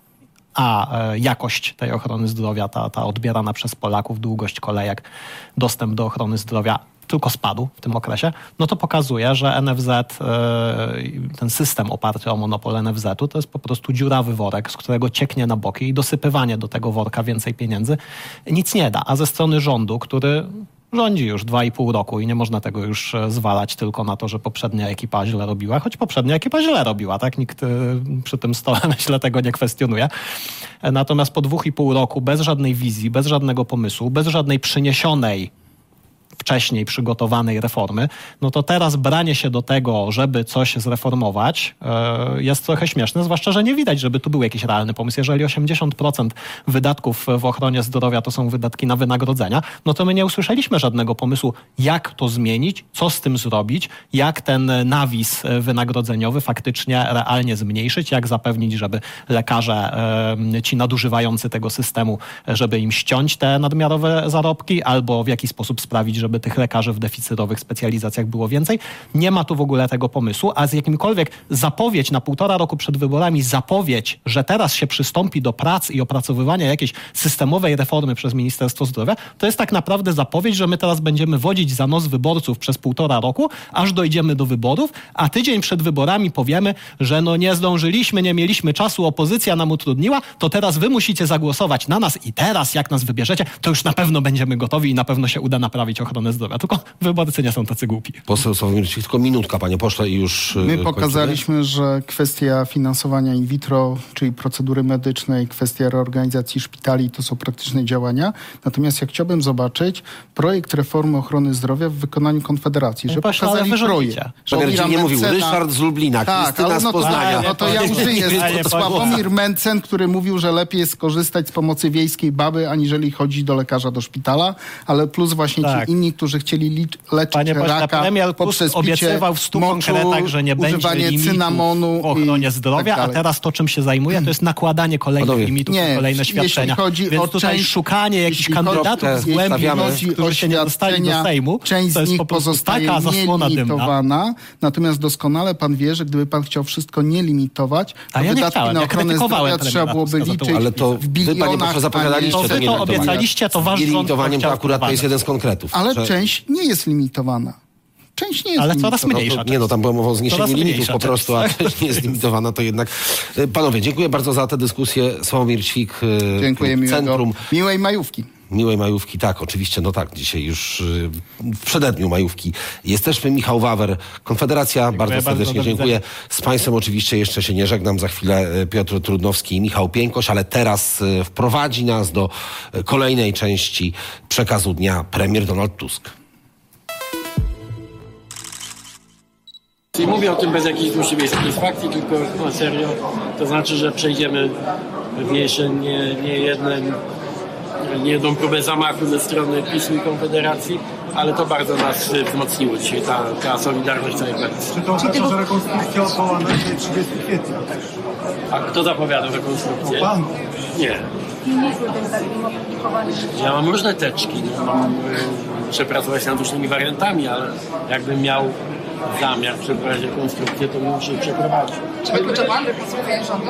A e, jakość tej ochrony zdrowia, ta, ta odbierana przez Polaków, długość kolejek, dostęp do ochrony zdrowia tylko spadł w tym okresie, no to pokazuje, że N F Z, e, ten system oparty o monopol N F Z-u, to jest po prostu dziurawy worek, z którego cieknie na boki i dosypywanie do tego worka więcej pieniędzy nic nie da. A ze strony rządu, który rządzi już dwa i pół roku i nie można tego już zwalać tylko na to, że poprzednia ekipa źle robiła, choć poprzednia ekipa źle robiła, tak? Nikt przy tym stole, myślę, tego nie kwestionuje. Natomiast po dwóch i pół roku bez żadnej wizji, bez żadnego pomysłu, bez żadnej przyniesionej wcześniej przygotowanej reformy, no to teraz branie się do tego, żeby coś zreformować, yy, jest trochę śmieszne, zwłaszcza, że nie widać, żeby tu był jakiś realny pomysł. Jeżeli osiemdziesiąt procent wydatków w ochronie zdrowia to są wydatki na wynagrodzenia, no to my nie usłyszeliśmy żadnego pomysłu, jak to zmienić, co z tym zrobić, jak ten nawis wynagrodzeniowy faktycznie realnie zmniejszyć, jak zapewnić, żeby lekarze, yy, ci nadużywający tego systemu, żeby im ściąć te nadmiarowe zarobki, albo w jaki sposób sprawić, żeby żeby tych lekarzy w deficytowych specjalizacjach było więcej. Nie ma tu w ogóle tego pomysłu, a z jakimkolwiek zapowiedź na półtora roku przed wyborami, zapowiedź, że teraz się przystąpi do prac i opracowywania jakiejś systemowej reformy przez Ministerstwo Zdrowia, to jest tak naprawdę zapowiedź, że my teraz będziemy wodzić za nos wyborców przez półtora roku, aż dojdziemy do wyborów, a tydzień przed wyborami powiemy, że no nie zdążyliśmy, nie mieliśmy czasu, opozycja nam utrudniła, to teraz wy musicie zagłosować na nas i teraz jak nas wybierzecie, to już na pewno będziemy gotowi i na pewno się uda naprawić ochronę zdrowia. Tylko wyborcy nie są tacy głupi. Poseł Sławomir, tylko minutka, panie pośle, i już My kończymy. pokazaliśmy, że kwestia finansowania in vitro, czyli procedury medycznej, kwestia reorganizacji szpitali to są praktyczne działania. Natomiast ja chciałbym zobaczyć projekt reformy ochrony zdrowia w wykonaniu Konfederacji, że Pośle, ale pokazali wy projekt. Premier nie mówił, Ryszard z Lublina, tak, Krystyna ale z no, Poznania. no to ja użyję. Sławomir Mencen, który mówił, że lepiej jest korzystać z pomocy wiejskiej baby, aniżeli chodzić do lekarza do szpitala, ale plus właśnie Tak. ci inni, którzy chcieli licz, leczyć Panie pośle, raka premier poprzez obiecywał w stu moczu, konkretach, że nie będzie używanie limitów cynamonu w ochronie zdrowia, tak a teraz to, czym się zajmuje, to jest nakładanie kolejnych Panowie, limitów nie, na kolejne jeśli świadczenia. chodzi Więc o tutaj część- szukanie jakichś jeśli kandydatów chodzi- z jeśli głębi chodzi nocy, którzy się nie dostali do świadczenia, Sejmu, część to z jest nich po prostu pozostaje taka zasłona dymna. nielimitowana, natomiast doskonale pan wie, że gdyby pan chciał wszystko nie limitować, to A ja nie wydatki chciałem, na ja ochronę krytykowałem zdrowia trzeba premiera byłoby Tuska za to. liczyć Ale to w wy, bilionach, panie pośle, a zapowiadaliście To to wy to nielimitowanie. obiecaliście, to wasz rząd to Nielimitowaniem to chciał akurat to jest wprowadzać. jeden z konkretów. Ale że- część nie jest limitowana. Część nie jest Ale coraz limitowana. mniejsza. No to, nie no, tam była mowa o zniesieniu Coraz limitów mniejsza po prostu, a część. część nie jest limitowana, to jednak... E, Panowie, dziękuję bardzo za tę dyskusję. Sławomir Ćwik, e, Dziękuję, Klub miłego, Centrum. miłej majówki. Miłej majówki, tak, oczywiście, no tak, dzisiaj już y, w przededniu majówki jesteśmy. Michał Wawer, Konfederacja, bardzo bardzo, serdecznie do dziękuję. widzenia. Z Państwem oczywiście jeszcze się nie żegnam, za chwilę y, Piotr Trudnowski i Michał Pieńkoś, ale teraz y, wprowadzi nas do y, kolejnej części przekazu dnia premier Donald Tusk. I mówię o tym bez jakiejś dłuższej satysfakcji, tylko na serio. To znaczy, że przejdziemy pewniejsze nie, nie jeden nie jedną próbę zamachu ze strony PiSu i Konfederacji, ale to bardzo nas wzmocniło dzisiaj, ta, ta solidarność całej koalicji. Czy to oznacza, że rekonstrukcja odwołana będzie trzydziestego kwietnia? A kto zapowiadał rekonstrukcję? Pan. Nie. Ja mam różne teczki, no, mam y, przepracować nad różnymi wariantami, ale jakbym miał zamiar przeprowadzić rekonstrukcję, to bym muszę przeprowadzić. Czy wyklucza pan rekonstrukcję rządu?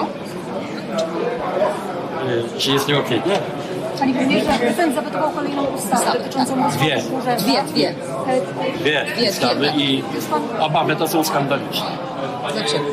Y, trzydziestego kwietnia? Panie premierze, prezydent zawetował kolejną ustawę dotyczącą Dwie. Dwie, dwie. Dwie Dwie, ustawy dwie. i obawy to są skandaliczne. Dlaczego?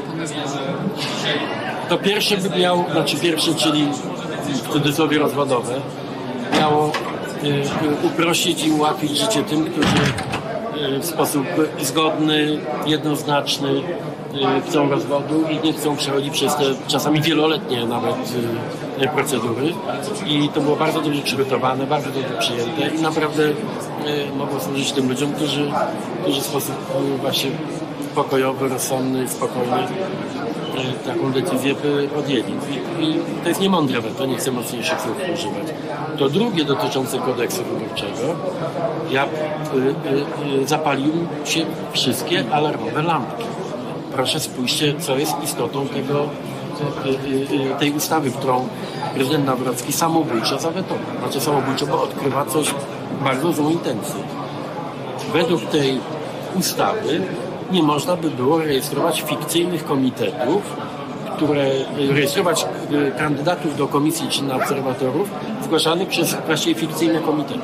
To pierwsze by miał, znaczy pierwsze, czyli w cudzysłowie rozwodowe, miało y, y, uprościć i ułatwić życie tym, którzy y, w sposób zgodny, jednoznaczny y, chcą rozwodu i nie chcą przechodzić przez te czasami wieloletnie nawet y, y, procedury. I to było bardzo dobrze przygotowane, bardzo dobrze przyjęte i naprawdę y, mogło służyć tym ludziom, którzy, którzy w sposób y, właśnie pokojowy, rozsądny, spokojny taką decyzję podjęli. I, I to jest niemądre, to nie chcę mocniejszych słów używać. To drugie dotyczące kodeksu wyborczego, ja y, y, y, zapaliłem się wszystkie alarmowe lampki. Proszę spójrzcie, co jest istotą tego, y, y, y, tej ustawy, którą prezydent Nawrocki samobójczo zawetował. Znaczy samobójczo, bo odkrywa coś bardzo złą intencję. Według tej ustawy nie można by było rejestrować fikcyjnych komitetów, które rejestrować kandydatów do komisji czy na obserwatorów zgłaszanych przez właściwie fikcyjne komitety.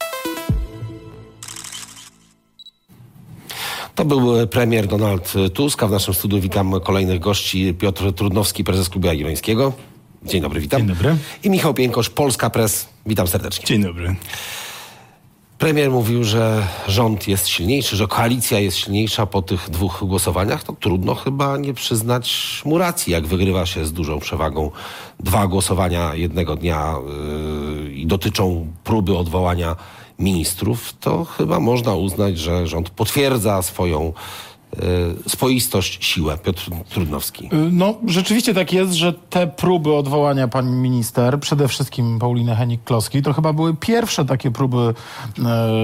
To był premier Donald Tusk, a w naszym studiu witam kolejnych gości. Piotr Trudnowski, prezes Klubu Jagiellońskiego. Dzień dobry, witam. Dzień dobry. I Michał Pieńkosz, Polska Press. Witam serdecznie. Dzień dobry. Premier mówił, że rząd jest silniejszy, że koalicja jest silniejsza po tych dwóch głosowaniach. To trudno chyba nie przyznać mu racji, jak wygrywa się z dużą przewagą dwa głosowania jednego dnia yy, i dotyczą próby odwołania ministrów. To chyba można uznać, że rząd potwierdza swoją swoistość, siłę. Piotr Trudnowski. No, rzeczywiście tak jest, że te próby odwołania pani minister, przede wszystkim Pauliny Hennig-Kloski, to chyba były pierwsze takie próby e,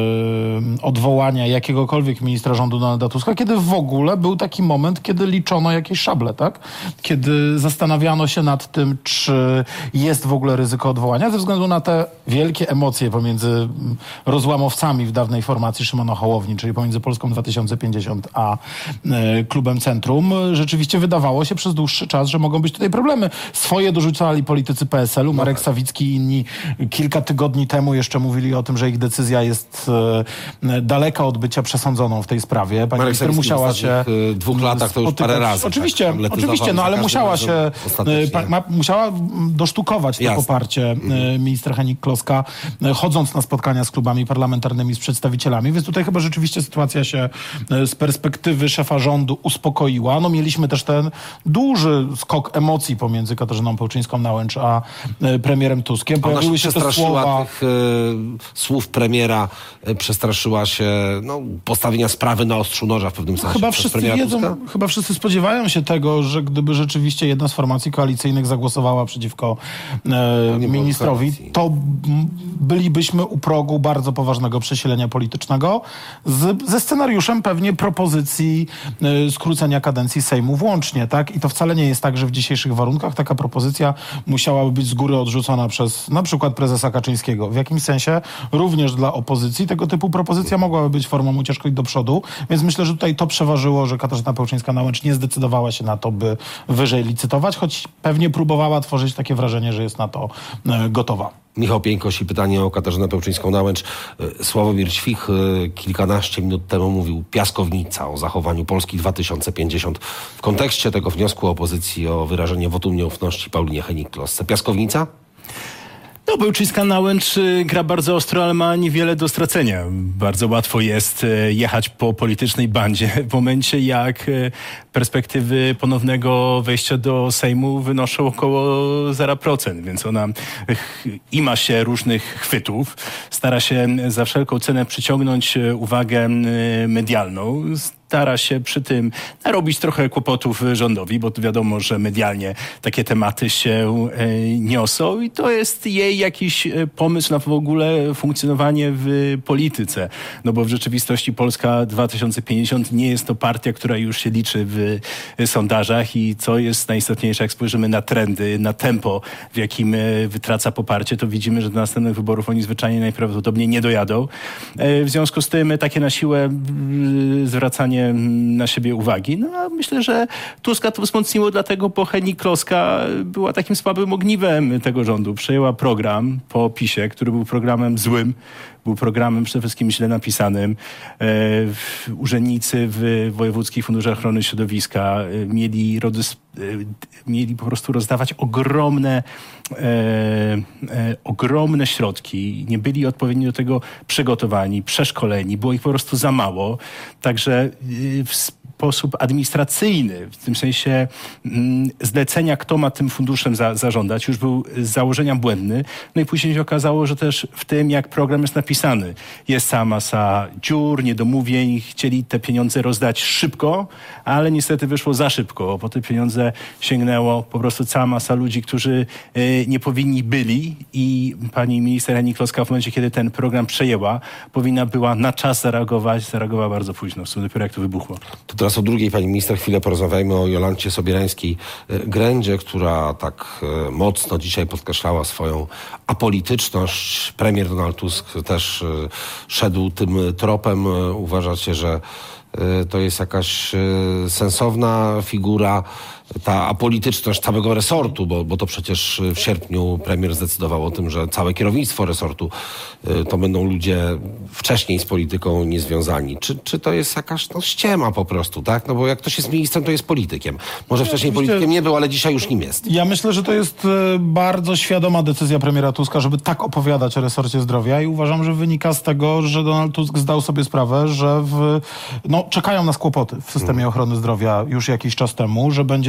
odwołania jakiegokolwiek ministra rządu Donalda Tuska, kiedy w ogóle był taki moment, kiedy liczono jakieś szable, tak? Kiedy zastanawiano się nad tym, czy jest w ogóle ryzyko odwołania, ze względu na te wielkie emocje pomiędzy rozłamowcami w dawnej formacji Szymona Hołowni, czyli pomiędzy Polską dwa tysiące pięćdziesiąt a e, Klubem Centrum. Rzeczywiście wydawało się przez dłuższy czas, że mogą być tutaj problemy. Swoje dorzucali politycy P S L u, Marek Sawicki i inni kilka tygodni temu jeszcze mówili o tym, że ich decyzja jest e, daleka od bycia przesądzoną w tej sprawie. Pani minister musiała się w dwóch latach to już parę razy. Oczywiście, tak, oczywiście, no ale musiała się pa, ma, musiała dosztukować to Jasne. poparcie mm. minister Hennig-Kloska, chodząc na spotkania z klubami parlamentarnymi, z przedstawicielami, więc tutaj chyba rzeczywiście sytuacja się z perspektywy szefa rządu uspokoiła. No mieliśmy też ten duży skok emocji pomiędzy Katarzyną Pełczyńską-Nałęcz a premierem Tuskiem. Pojawiły się te słowa... tych y, słów premiera, y, przestraszyła się no, postawienia sprawy na ostrzu noża w pewnym sensie. Chyba wszyscy wiedzą, Tuska? chyba wszyscy spodziewają się tego, że gdyby rzeczywiście jedna z formacji koalicyjnych zagłosowała przeciwko e, ministrowi, to bylibyśmy u progu bardzo poważnego przesilenia politycznego z, ze scenariuszem pewnie propozycji e, skrócenia kadencji Sejmu włącznie, tak? I to wcale nie jest tak, że w dzisiejszych warunkach taka propozycja musiałaby być z góry odrzucona przez na przykład prezesa Kaczyńskiego. W jakimś sensie również dla opozycji tego typu propozycja mogłaby być formą ucieczki do przodu, więc myślę, że tutaj to przeważyło, że Katarzyna Pełczyńska-Nałęcz nie zdecydowała się na to, by wyżej licytować, choć pewnie próbowała tworzyć takie wrażenie, że jest na to e, gotowa. Michał Pieńkoś i pytanie o Katarzynę Pełczyńską-Nałęcz. Sławomir Ćwich kilkanaście minut temu mówił piaskownica o zachowaniu Polski dwa tysiące pięćdziesiąt w kontekście tego wniosku opozycji o wyrażenie wotum nieufności Paulinie Hennig-Klosce. Piaskownica? No, Pełczyńska-Nałęcz gra bardzo ostro, ale ma niewiele do stracenia. Bardzo łatwo jest jechać po politycznej bandzie w momencie, jak perspektywy ponownego wejścia do Sejmu wynoszą około zero procent, więc ona ima się różnych chwytów, stara się za wszelką cenę przyciągnąć uwagę medialną, stara się przy tym narobić trochę kłopotów rządowi, bo to wiadomo, że medialnie takie tematy się niosą i to jest jej jakiś pomysł na w ogóle funkcjonowanie w polityce. No bo w rzeczywistości Polska dwa tysiące pięćdziesiąt nie jest to partia, która już się liczy w sondażach i co jest najistotniejsze, jak spojrzymy na trendy, na tempo, w jakim wytraca poparcie, to widzimy, że do następnych wyborów oni zwyczajnie najprawdopodobniej nie dojadą. W związku z tym takie na siłę zwracanie na siebie uwagi. No a myślę, że Tuska to wzmocniło dlatego, bo Hennig-Kloska była takim słabym ogniwem tego rządu. Przejęła program po PiSie, który był programem złym, był programem przede wszystkim źle napisanym. E, urzędnicy w Wojewódzkich Funduszach Ochrony Środowiska e, mieli, rodys, e, mieli po prostu rozdawać ogromne, e, e, ogromne środki. Nie byli odpowiednio do tego przygotowani, przeszkoleni. Było ich po prostu za mało. Także e, w sposób administracyjny, w tym sensie mm, zlecenia, kto ma tym funduszem za, zarządzać, już był z założenia błędny. No i później się okazało, że też w tym, jak program jest napisany, jest cała masa dziur, niedomówień. Chcieli te pieniądze rozdać szybko, ale niestety wyszło za szybko. Po te pieniądze sięgnęło po prostu cała masa ludzi, którzy y, nie powinni byli i pani minister Hennig-Kloska w momencie, kiedy ten program przejęła, powinna była na czas zareagować. Zareagowała bardzo późno, w sumie dopiero jak to wybuchło. To teraz o drugiej pani minister chwilę porozmawiajmy o Jolancie Sobierańskiej-Grędzie, która tak mocno dzisiaj podkreślała swoją apolityczność. Premier Donald Tusk też szedł tym tropem. Uważacie, że to jest jakaś sensowna figura, ta apolityczność całego resortu, bo, bo to przecież w sierpniu premier zdecydował o tym, że całe kierownictwo resortu to będą ludzie wcześniej z polityką niezwiązani. Czy, czy to jest jakaś no, ściema po prostu, tak? No bo jak ktoś jest ministrem, to jest politykiem. Może wcześniej ja, politykiem nie był, ale dzisiaj już nim jest. Ja myślę, że to jest bardzo świadoma decyzja premiera Tuska, żeby tak opowiadać o resorcie zdrowia i uważam, że wynika z tego, że Donald Tusk zdał sobie sprawę, że w, no, czekają nas kłopoty w systemie ochrony zdrowia już jakiś czas temu, że będzie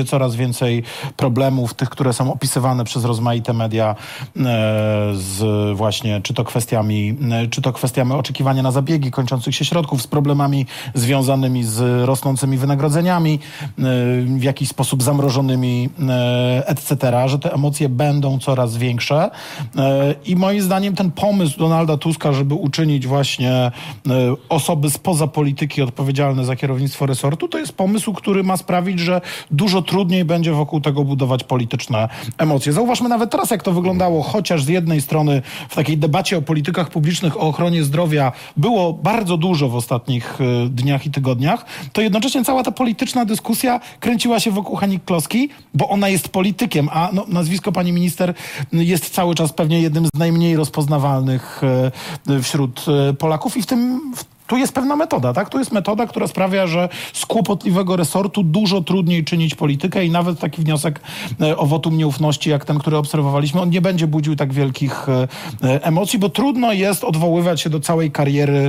będzie coraz więcej problemów, tych, które są opisywane przez rozmaite media e, z właśnie, czy to kwestiami, e, czy to kwestiami oczekiwania na zabiegi, kończących się środków, z problemami związanymi z rosnącymi wynagrodzeniami, e, w jakiś sposób zamrożonymi, e, et cetera, że te emocje będą coraz większe. E, I moim zdaniem ten pomysł Donalda Tuska, żeby uczynić właśnie e, osoby spoza polityki odpowiedzialne za kierownictwo resortu, to jest pomysł, który ma sprawić, że dużo trudniej będzie wokół tego budować polityczne emocje. Zauważmy nawet teraz, jak to wyglądało, chociaż z jednej strony w takiej debacie o politykach publicznych, o ochronie zdrowia było bardzo dużo w ostatnich y, dniach i tygodniach, to jednocześnie cała ta polityczna dyskusja kręciła się wokół Hennig-Kloski, bo ona jest politykiem, a no, nazwisko pani minister jest cały czas pewnie jednym z najmniej rozpoznawalnych y, wśród y, Polaków i w tym w Tu jest pewna metoda, tak? Tu jest metoda, która sprawia, że z kłopotliwego resortu dużo trudniej czynić politykę i nawet taki wniosek o wotum nieufności, jak ten, który obserwowaliśmy, on nie będzie budził tak wielkich emocji, bo trudno jest odwoływać się do całej kariery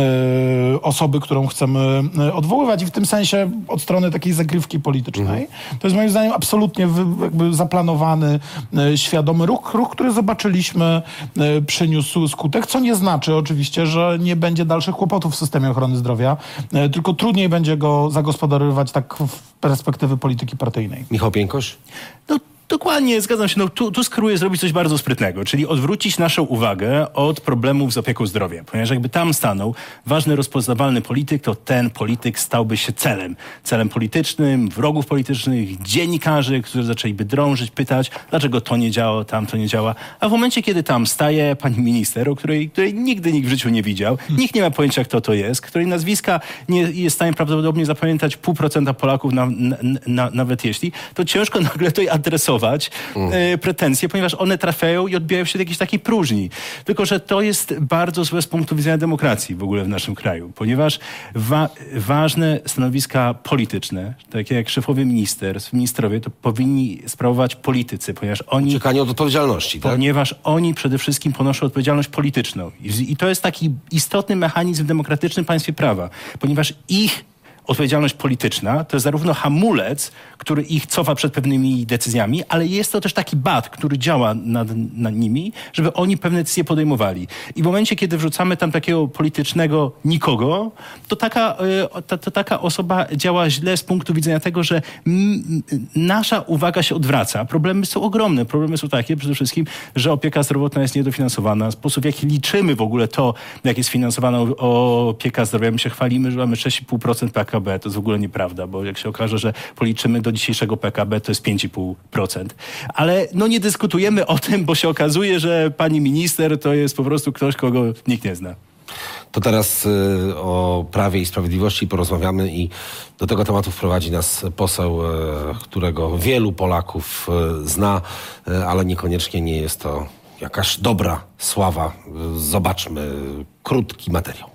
osoby, którą chcemy odwoływać i w tym sensie od strony takiej zagrywki politycznej. To jest moim zdaniem absolutnie jakby zaplanowany, świadomy ruch, ruch, który zobaczyliśmy, przyniósł skutek, co nie znaczy oczywiście, że nie będzie dalszych kłopotów w systemie ochrony zdrowia, tylko trudniej będzie go zagospodarowywać tak w perspektywy polityki partyjnej. Michał Piękosz? No, dokładnie, zgadzam się. No, tu, tu skieruje zrobić coś bardzo sprytnego, czyli odwrócić naszą uwagę od problemów z opieką zdrowia. Ponieważ jakby tam stanął ważny, rozpoznawalny polityk, to ten polityk stałby się celem. Celem politycznym, wrogów politycznych, dziennikarzy, którzy zaczęliby drążyć, pytać, dlaczego to nie działa, tam to nie działa. A w momencie, kiedy tam staje pani minister, o której, której nigdy nikt w życiu nie widział, hmm. nikt nie ma pojęcia, kto to jest, której nazwiska nie jest w stanie prawdopodobnie zapamiętać pół procenta Polaków, na, na, na, nawet jeśli, to ciężko nagle to adresować Mm. e, pretensje, ponieważ one trafiają i odbijają się do jakiejś takiej próżni. Tylko że to jest bardzo złe z punktu widzenia demokracji w ogóle w naszym kraju, ponieważ wa- ważne stanowiska polityczne, takie jak szefowie ministerstw, ministrowie, to powinni sprawować politycy, ponieważ oni... Uciekanie od odpowiedzialności, tak? Ponieważ oni przede wszystkim ponoszą odpowiedzialność polityczną. I, i to jest taki istotny mechanizm w demokratycznym państwie prawa, ponieważ ich odpowiedzialność polityczna to jest zarówno hamulec, który ich cofa przed pewnymi decyzjami, ale jest to też taki bat, który działa nad, nad nimi, żeby oni pewne decyzje podejmowali. I w momencie, kiedy wrzucamy tam takiego politycznego nikogo, to taka, to, to taka osoba działa źle z punktu widzenia tego, że m, nasza uwaga się odwraca. Problemy są ogromne. Problemy są takie przede wszystkim, że opieka zdrowotna jest niedofinansowana. Sposób, w jaki liczymy w ogóle to, jak jest finansowana opieka zdrowia. My się chwalimy, że mamy sześć i pół procent P K B. To jest w ogóle nieprawda, bo jak się okaże, że policzymy do dzisiejszego P K B, to jest pięć i pół procent. Ale no nie dyskutujemy o tym, bo się okazuje, że pani minister to jest po prostu ktoś, kogo nikt nie zna. To teraz y, o Prawie i Sprawiedliwości porozmawiamy i do tego tematu wprowadzi nas poseł, y, którego wielu Polaków y, zna, y, ale niekoniecznie nie jest to jakaś dobra sława. Y, zobaczmy krótki materiał.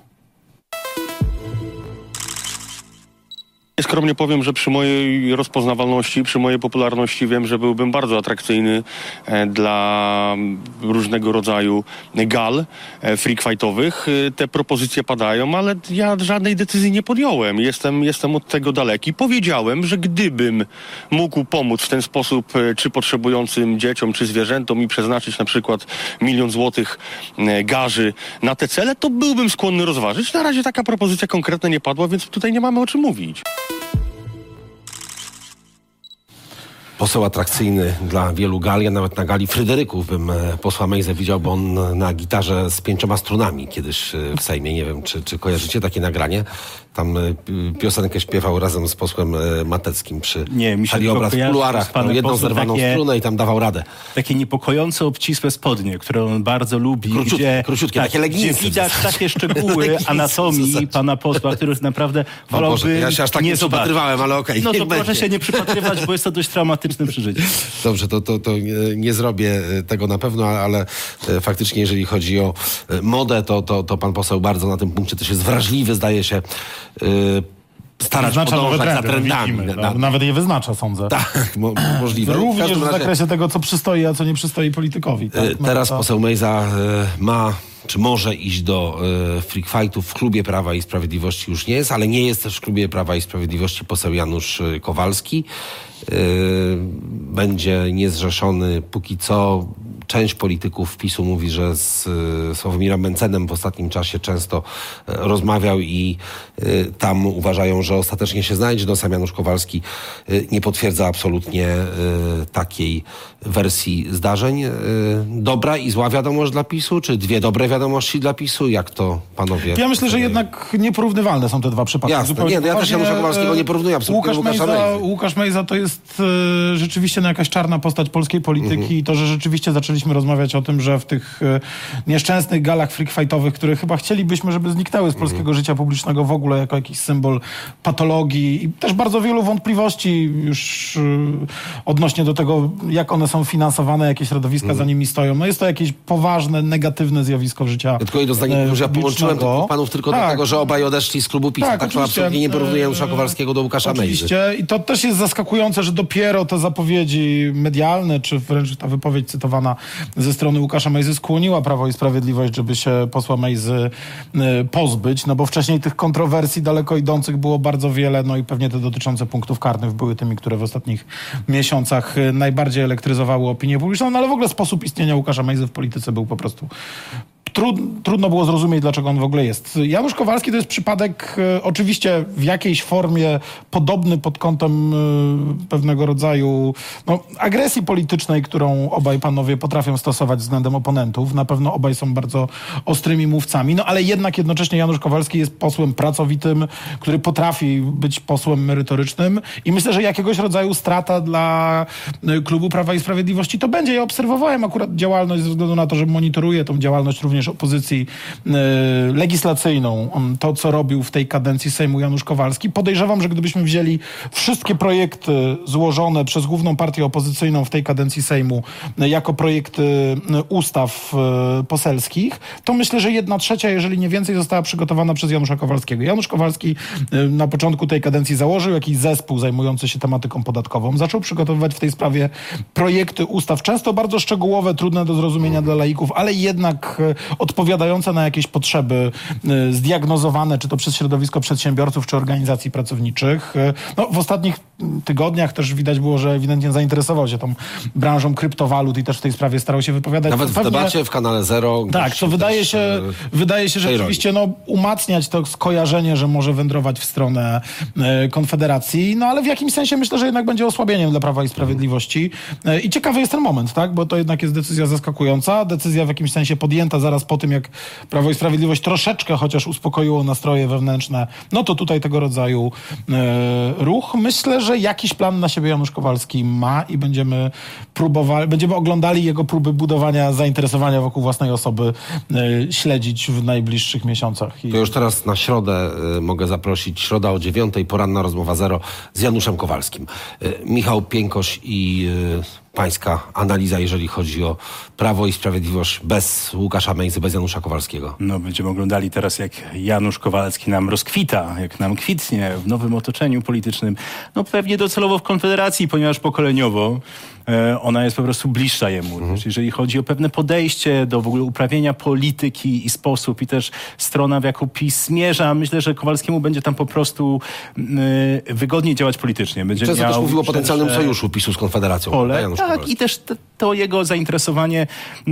Skromnie powiem, że przy mojej rozpoznawalności, przy mojej popularności wiem, że byłbym bardzo atrakcyjny dla różnego rodzaju gal freak fightowych. Te propozycje padają, ale ja żadnej decyzji nie podjąłem. Jestem, jestem od tego daleki. Powiedziałem, że gdybym mógł pomóc w ten sposób czy potrzebującym dzieciom, czy zwierzętom i przeznaczyć na przykład milion złotych garzy na te cele, to byłbym skłonny rozważyć. Na razie taka propozycja konkretna nie padła, więc tutaj nie mamy o czym mówić. Poseł atrakcyjny dla wielu gal. Ja nawet na gali Fryderyków bym posła Mejzę widział, bo on na gitarze z pięcioma strunami kiedyś w Sejmie. Nie wiem, czy, czy kojarzycie takie nagranie. Tam piosenkę śpiewał razem z posłem Mateckim przy nie, mi się obraz w kuluarach. Jedną zerwaną takie, strunę i tam dawał radę. Takie niepokojąco obcisłe spodnie, które on bardzo lubi. Króciutkie, gdzie, króciutkie tak, takie leginsy. Gdzie widać takie szczegóły anatomii pana posła, których naprawdę wolałby ja się aż tak nie, nie przypatrywałem, ale okej. Okay, no to proszę się nie przypatrywać, bo jest to dość traumatyczne przeżycie. Dobrze, to, to, to nie zrobię tego na pewno, ale faktycznie jeżeli chodzi o modę, to, to, to pan poseł bardzo na tym punkcie też jest wrażliwy, zdaje się yy, starać wyznacza podążać trendy, za trendami. Widzimy, no, nawet je wyznacza, sądzę. Tak, mo- możliwe. Również w, w zakresie tego, co przystoi, a co nie przystoi politykowi. Tak? Teraz to... poseł Mejza y, ma czy może iść do y, freak fightów w klubie Prawa i Sprawiedliwości już nie jest, ale nie jest też w klubie Prawa i Sprawiedliwości poseł Janusz Kowalski. Y, będzie niezrzeszony póki co. Część polityków PiSu mówi, że z y, Sławomirem Mencenem w ostatnim czasie często y, rozmawiał i y, tam uważają, że ostatecznie się znajdzie. No sam Janusz Kowalski y, nie potwierdza absolutnie y, takiej wersji zdarzeń. Y, dobra i zła wiadomość dla PiSu, czy dwie dobre wiadomości dla PiSu? Jak to panowie? Ja myślę, że jednak nieporównywalne są te dwa przypadki. Jasne, nie, no ja też Janusza Kowalskiego nie porównuję absolutnie Łukasz do Łukasza Mejza, Mejzy. Łukasz Mejza to jest y, rzeczywiście no, jakaś czarna postać polskiej polityki mhm. i to, że rzeczywiście zaczęliśmy rozmawiać o tym, że w tych y, nieszczęsnych galach freak fightowych, które chyba chcielibyśmy, żeby zniknęły z polskiego mhm. życia publicznego w ogóle jako jakiś symbol patologii i też bardzo wielu wątpliwości już y, odnośnie do tego, jak one są finansowane, jakie środowiska mhm. za nimi stoją. No jest to jakieś poważne, negatywne zjawisko życia ja tylko i do zdania, że ja połączyłem tych panów tylko tak. do tego, że obaj odeszli z klubu PiS. Tak, tak to absolutnie nie porównuję Janusza Kowalskiego do Łukasza Mejzy. Oczywiście i to też jest zaskakujące, że dopiero te zapowiedzi medialne, czy wręcz ta wypowiedź cytowana ze strony Łukasza Mejzy skłoniła Prawo i Sprawiedliwość, żeby się posła Mejzy pozbyć, no bo wcześniej tych kontrowersji daleko idących było bardzo wiele, no i pewnie te dotyczące punktów karnych były tymi, które w ostatnich miesiącach najbardziej elektryzowały opinię publiczną, no ale w ogóle sposób istnienia Łukasza Mejzy w polityce był po prostu Trud, trudno było zrozumieć, dlaczego on w ogóle jest. Janusz Kowalski to jest przypadek e, oczywiście w jakiejś formie podobny pod kątem e, pewnego rodzaju no, agresji politycznej, którą obaj panowie potrafią stosować względem oponentów. Na pewno obaj są bardzo ostrymi mówcami, no ale jednak jednocześnie Janusz Kowalski jest posłem pracowitym, który potrafi być posłem merytorycznym i myślę, że jakiegoś rodzaju strata dla klubu Prawa i Sprawiedliwości to będzie. Ja obserwowałem akurat działalność ze względu na to, że monitoruję tą działalność również opozycji y, legislacyjną, to co robił w tej kadencji Sejmu Janusz Kowalski. Podejrzewam, że gdybyśmy wzięli wszystkie projekty złożone przez główną partię opozycyjną w tej kadencji Sejmu y, jako projekty y, ustaw y, poselskich, to myślę, że jedna trzecia, jeżeli nie więcej, została przygotowana przez Janusza Kowalskiego. Janusz Kowalski y, na początku tej kadencji założył jakiś zespół zajmujący się tematyką podatkową. Zaczął przygotowywać w tej sprawie projekty ustaw, często bardzo szczegółowe, trudne do zrozumienia dla laików, ale jednak y, odpowiadające na jakieś potrzeby y, zdiagnozowane, czy to przez środowisko przedsiębiorców, czy organizacji pracowniczych. Y, no, w ostatnich tygodniach też widać było, że ewidentnie zainteresował się tą branżą kryptowalut i też w tej sprawie starał się wypowiadać. Nawet Pewnie, w debacie w kanale Zero. Tak, to wydaje się, y, wydaje się rzeczywiście no, umacniać to skojarzenie, że może wędrować w stronę y, Konfederacji, no ale w jakimś sensie myślę, że jednak będzie osłabieniem dla Prawa i Sprawiedliwości. Y, I ciekawy jest ten moment, tak, bo to jednak jest decyzja zaskakująca, decyzja w jakimś sensie podjęta zaraz po tym, jak Prawo i Sprawiedliwość troszeczkę chociaż uspokoiło nastroje wewnętrzne, no to tutaj tego rodzaju e, ruch. Myślę, że jakiś plan na siebie Janusz Kowalski ma i będziemy próbowali, będziemy oglądali jego próby budowania zainteresowania wokół własnej osoby, e, śledzić w najbliższych miesiącach. I... To już teraz na środę y, mogę zaprosić, środa o dziewiątej, poranna rozmowa Zero z Januszem Kowalskim. Y, Michał Piękoś i y, pańska analiza, jeżeli chodzi o Prawo i Sprawiedliwość bez Łukasza Mejzy, bez Janusza Kowalskiego. No, będziemy oglądali teraz, jak Janusz Kowalski nam rozkwita, jak nam kwitnie w nowym otoczeniu politycznym. No pewnie docelowo w Konfederacji, ponieważ pokoleniowo e, ona jest po prostu bliższa jemu. Mhm. Jeżeli chodzi o pewne podejście do w ogóle uprawienia polityki i sposób i też strona, w jaką PiS zmierza, myślę, że Kowalskiemu będzie tam po prostu e, wygodniej działać politycznie. Będzie Często miał też mówił o potencjalnym sojuszu PiSu z Konfederacją. Pole. Tak, i też to, to jego zainteresowanie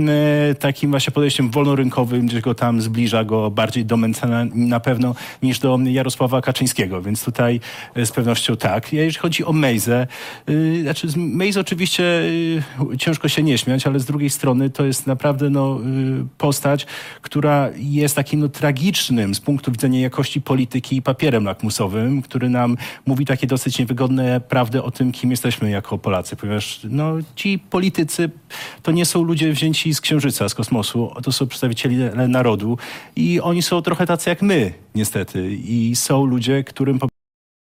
e, takim właśnie podejściem wolnorynkowym, gdzieś go tam zbliża go bardziej do Mencena na pewno niż do Jarosława Kaczyńskiego, więc tutaj e, z pewnością tak. Jeżeli chodzi o Mejzę, e, znaczy z Mejzy oczywiście e, ciężko się nie śmiać, ale z drugiej strony to jest naprawdę no, e, postać, która jest takim no, tragicznym z punktu widzenia jakości polityki papierem lakmusowym, który nam mówi takie dosyć niewygodne prawdy o tym, kim jesteśmy jako Polacy, ponieważ no, ci politycy to nie są ludzie wzięci z Księżyca, z kosmosu, to są przedstawiciele narodu i oni są trochę tacy jak my, niestety. I są ludzie, którym po...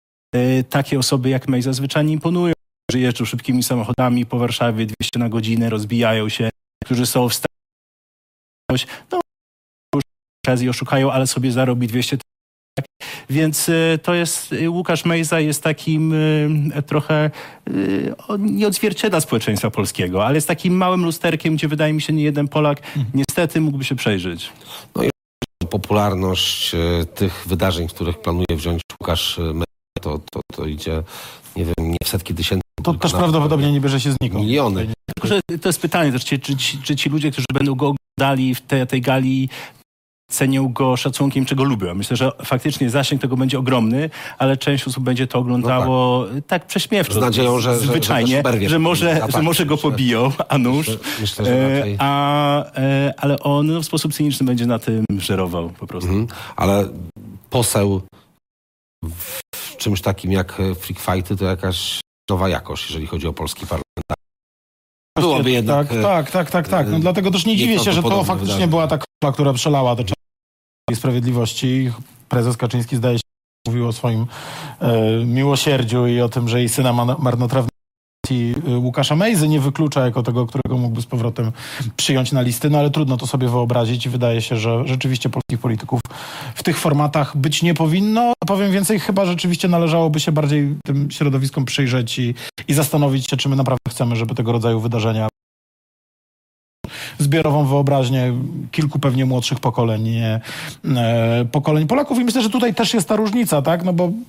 takie osoby jak Mejza zwyczajnie imponują, że jeżdżą szybkimi samochodami po Warszawie dwieście na godzinę, rozbijają się, którzy są w stanie no, i oszukają, ale sobie zarobi dwieście Więc y, to jest, y, Łukasz Mejza jest takim y, trochę, y, nie odzwierciedla społeczeństwa polskiego, ale jest takim małym lusterkiem, gdzie wydaje mi się nie jeden Polak mhm. niestety mógłby się przejrzeć. No i popularność y, tych wydarzeń, w których planuje wziąć Łukasz Mejza, to, to, to idzie, nie wiem, nie w setki tysięcy. To też na, prawdopodobnie nie bierze się znikąd. Miliony. Tylko, że to jest pytanie, to, czy, czy, czy ci ludzie, którzy będą go oglądali w te, tej gali, cenią go szacunkiem, czego lubią. Myślę, że faktycznie zasięg tego będzie ogromny, ale część osób będzie to oglądało no tak. tak prześmiewczo. Z nadzieją, że, zwyczajnie, że, że, że, może, że może go pobiją, a nuż. Myślę, myślę, że raczej... e, a, e, ale on w sposób cyniczny będzie na tym żerował po prostu. Mhm. Ale poseł w czymś takim jak freak fighty to jakaś nowa jakość, jeżeli chodzi o polski parlament. Byłoby jednak... Tak, tak, tak, tak, tak. No dlatego też nie dziwię się, że to faktycznie wydarzenie. Była ta k***a, która przelała te czasy sprawiedliwości. Prezes Kaczyński, zdaje się, mówił o swoim e, miłosierdziu i o tym, że jej syna ma marnotrawny Łukasza Mejzy nie wyklucza jako tego, którego mógłby z powrotem przyjąć na listy, no ale trudno to sobie wyobrazić i wydaje się, że rzeczywiście polskich polityków w tych formatach być nie powinno. Powiem więcej, chyba rzeczywiście należałoby się bardziej tym środowiskom przyjrzeć i, i zastanowić się, czy my naprawdę chcemy, żeby tego rodzaju wydarzenia zbiorową wyobraźnię kilku pewnie młodszych pokoleń, nie, e, pokoleń Polaków i myślę, że tutaj też jest ta różnica, tak, no bo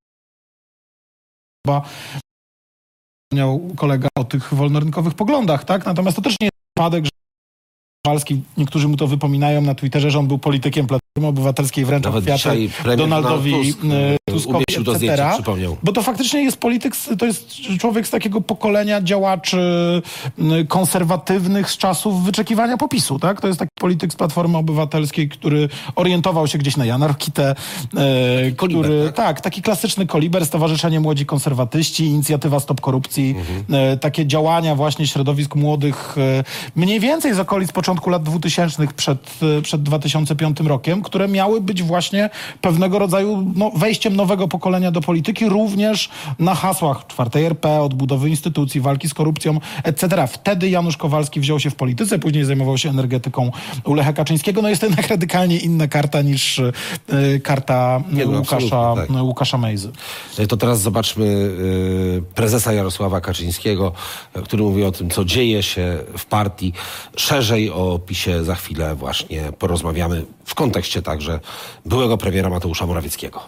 chyba miał kolega o tych wolnorynkowych poglądach, tak? Natomiast to też nie jest przypadek, że Kowalski, niektórzy mu to wypominają na Twitterze, że on był politykiem Platformy Obywatelskiej, wręcz kwiaty Donaldowi Tuskowi, et cetera. Bo to faktycznie jest polityk, to jest człowiek z takiego pokolenia działaczy konserwatywnych z czasów wyczekiwania popisu, tak? To jest taki polityk z Platformy Obywatelskiej, który orientował się gdzieś na Jana Rokitę, e, który, tak? tak, taki klasyczny koliber, Stowarzyszenie Młodzi Konserwatyści, Inicjatywa Stop Korupcji, mhm. e, takie działania właśnie środowisk młodych, e, mniej więcej z okolic początku lat dwutysięcznych przed, przed dwa tysiące piątym rokiem, które miały być właśnie pewnego rodzaju no, wejściem nowego pokolenia do polityki, również na hasłach czwartej R P, odbudowy instytucji, walki z korupcją, et cetera. Wtedy Janusz Kowalski wziął się w polityce, później zajmował się energetyką u Lecha Kaczyńskiego. No jest to jednak radykalnie inna karta niż y, karta Nie, no, Łukasza, tak. Łukasza Mejzy. To teraz zobaczmy y, prezesa Jarosława Kaczyńskiego, który mówi o tym, co dzieje się w partii. Szerzej o PiSie za chwilę właśnie porozmawiamy w kontekście także byłego premiera Mateusza Morawieckiego.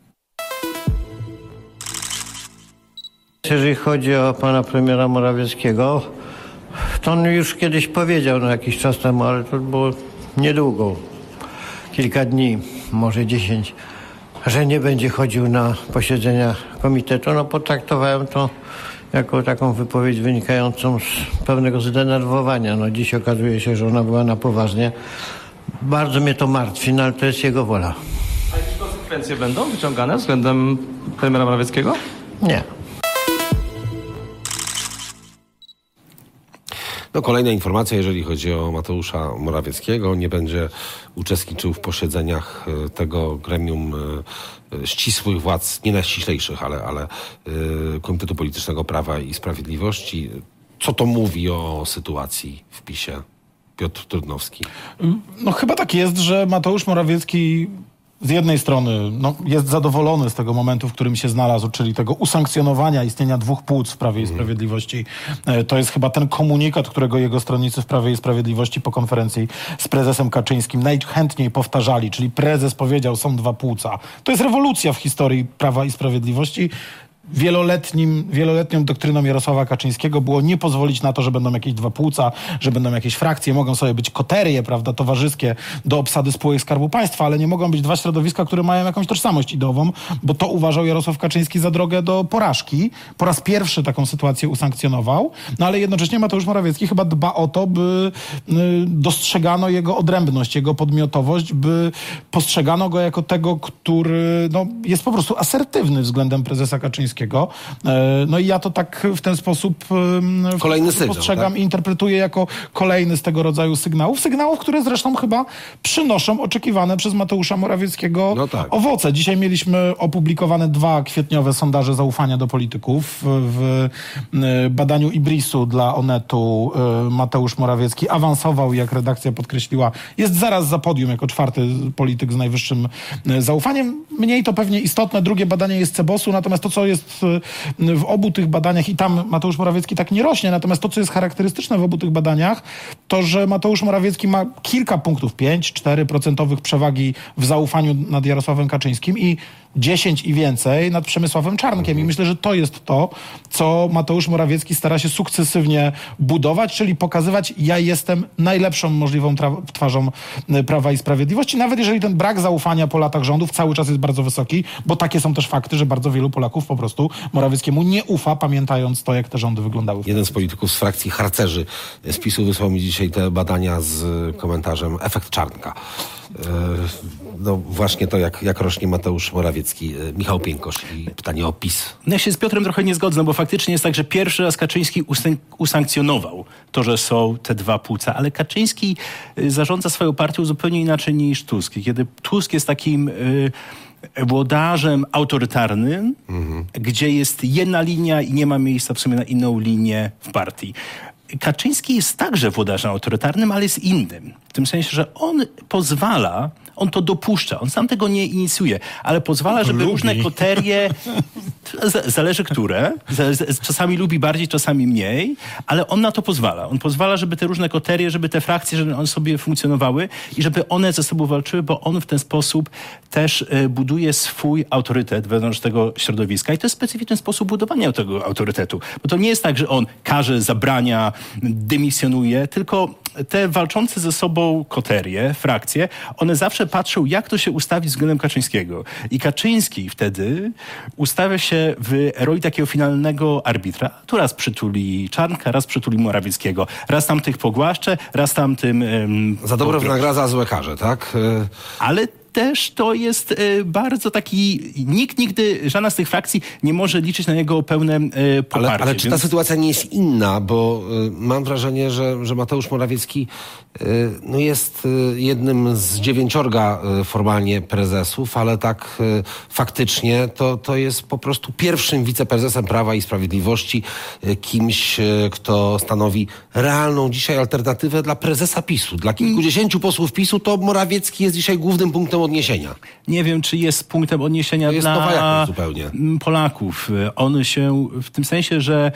Jeżeli chodzi o pana premiera Morawieckiego, to on już kiedyś powiedział, no jakiś czas temu, ale to było niedługo, kilka dni, może dziesięć, że nie będzie chodził na posiedzenia komitetu. No potraktowałem to jako taką wypowiedź wynikającą z pewnego zdenerwowania. No dziś okazuje się, że ona była na poważnie. Bardzo mnie to martwi, no ale to jest jego wola. A jakieś konsekwencje będą wyciągane względem premiera Morawieckiego? Nie. No kolejna informacja, jeżeli chodzi o Mateusza Morawieckiego. Nie będzie uczestniczył w posiedzeniach tego gremium ścisłych władz, nie najściślejszych, ale, ale Komitetu Politycznego Prawa i Sprawiedliwości. Co to mówi o sytuacji w PiSie? Piotr Trudnowski. No chyba tak jest, że Mateusz Morawiecki z jednej strony no, jest zadowolony z tego momentu, w którym się znalazł, czyli tego usankcjonowania istnienia dwóch płóc w Prawie i Sprawiedliwości. To jest chyba ten komunikat, którego jego stronnicy w Prawie i Sprawiedliwości po konferencji z prezesem Kaczyńskim najchętniej powtarzali, czyli prezes powiedział, są dwa płuca. To jest rewolucja w historii Prawa i Sprawiedliwości. Wieloletnim, wieloletnią doktryną Jarosława Kaczyńskiego było nie pozwolić na to, że będą jakieś dwa płuca, że będą jakieś frakcje, mogą sobie być koterie, prawda, towarzyskie do obsady spółek Skarbu Państwa, ale nie mogą być dwa środowiska, które mają jakąś tożsamość ideową, bo to uważał Jarosław Kaczyński za drogę do porażki. Po raz pierwszy taką sytuację usankcjonował, no ale jednocześnie Mateusz Morawiecki chyba dba o to, by y, dostrzegano jego odrębność, jego podmiotowość, by postrzegano go jako tego, który no, jest po prostu asertywny względem prezesa Kaczyńskiego, Morawieckiego. No i ja to tak w ten sposób kolejny sygnał, postrzegam tak? i interpretuję jako kolejny z tego rodzaju sygnałów. Sygnałów, które zresztą chyba przynoszą oczekiwane przez Mateusza Morawieckiego no tak. owoce. Dzisiaj mieliśmy opublikowane dwa kwietniowe sondaże zaufania do polityków. W badaniu Ibrisu dla Onetu Mateusz Morawiecki awansował, jak redakcja podkreśliła, jest zaraz za podium jako czwarty polityk z najwyższym zaufaniem. Mniej to pewnie istotne. Drugie badanie jest Cebosu, natomiast to, co jest w obu tych badaniach, i tam Mateusz Morawiecki tak nie rośnie, natomiast to, co jest charakterystyczne w obu tych badaniach, to, że Mateusz Morawiecki ma kilka punktów, pięć, cztery procentowych przewagi w zaufaniu nad Jarosławem Kaczyńskim i dziesięć i więcej nad Przemysławem Czarnkiem. I myślę, że to jest to, co Mateusz Morawiecki stara się sukcesywnie budować, czyli pokazywać, ja jestem najlepszą możliwą tra- twarzą Prawa i Sprawiedliwości, nawet jeżeli ten brak zaufania po latach rządów cały czas jest bardzo wysoki, bo takie są też fakty, że bardzo wielu Polaków po prostu Morawieckiemu nie ufa, pamiętając to, jak te rządy wyglądały. Jeden z polityków z frakcji harcerzy z PiS-u wysłał mi dzisiaj te badania z komentarzem efekt Czarnka. No właśnie to, jak, jak rośnie Mateusz Morawiecki. Michał Piękosz i pytanie o PiS. No ja się z Piotrem trochę nie zgodzę, bo faktycznie jest tak, że pierwszy raz Kaczyński usan- usankcjonował to, że są te dwa płuca, ale Kaczyński zarządza swoją partią zupełnie inaczej niż Tusk. Kiedy Tusk jest takim y, włodarzem autorytarnym, mhm. gdzie jest jedna linia i nie ma miejsca w sumie na inną linię w partii. Kaczyński jest także włodarzem autorytarnym, ale jest innym. W tym sensie, że on pozwala, on to dopuszcza, on sam tego nie inicjuje, ale pozwala, żeby lubi. różne koterie, z- zależy które, z- z- czasami lubi bardziej, czasami mniej, ale on na to pozwala. On pozwala, żeby te różne koterie, żeby te frakcje, żeby one sobie funkcjonowały i żeby one ze sobą walczyły, bo on w ten sposób też y, buduje swój autorytet wewnątrz tego środowiska i to jest specyficzny sposób budowania tego autorytetu, bo to nie jest tak, że on każe, zabrania, dymisjonuje, tylko te walczące ze sobą koterie, frakcje, one zawsze patrzą, jak to się ustawić względem Kaczyńskiego. I Kaczyński wtedy ustawia się w roli takiego finalnego arbitra. Tu raz przytuli Czarnka, raz przytuli Morawieckiego. Raz tam tych pogłaszcze, raz tam tym... Um, za dobre wynagradza, za złe karze, tak? Ale też to jest y, bardzo taki... Nikt nigdy, żadna z tych frakcji nie może liczyć na jego pełne y, poparcie. Ale, ale czy więc... ta sytuacja nie jest inna? Bo y, mam wrażenie, że, że Mateusz Morawiecki y, no jest y, jednym z dziewięciorga y, formalnie prezesów, ale tak y, faktycznie to, to jest po prostu pierwszym wiceprezesem Prawa i Sprawiedliwości, y, kimś, y, kto stanowi realną dzisiaj alternatywę dla prezesa PiSu. Dla kilkudziesięciu posłów PiSu to Morawiecki jest dzisiaj głównym punktem odniesienia. Nie wiem, czy jest punktem odniesienia jest dla zupełnie. Polaków. On się w tym sensie, że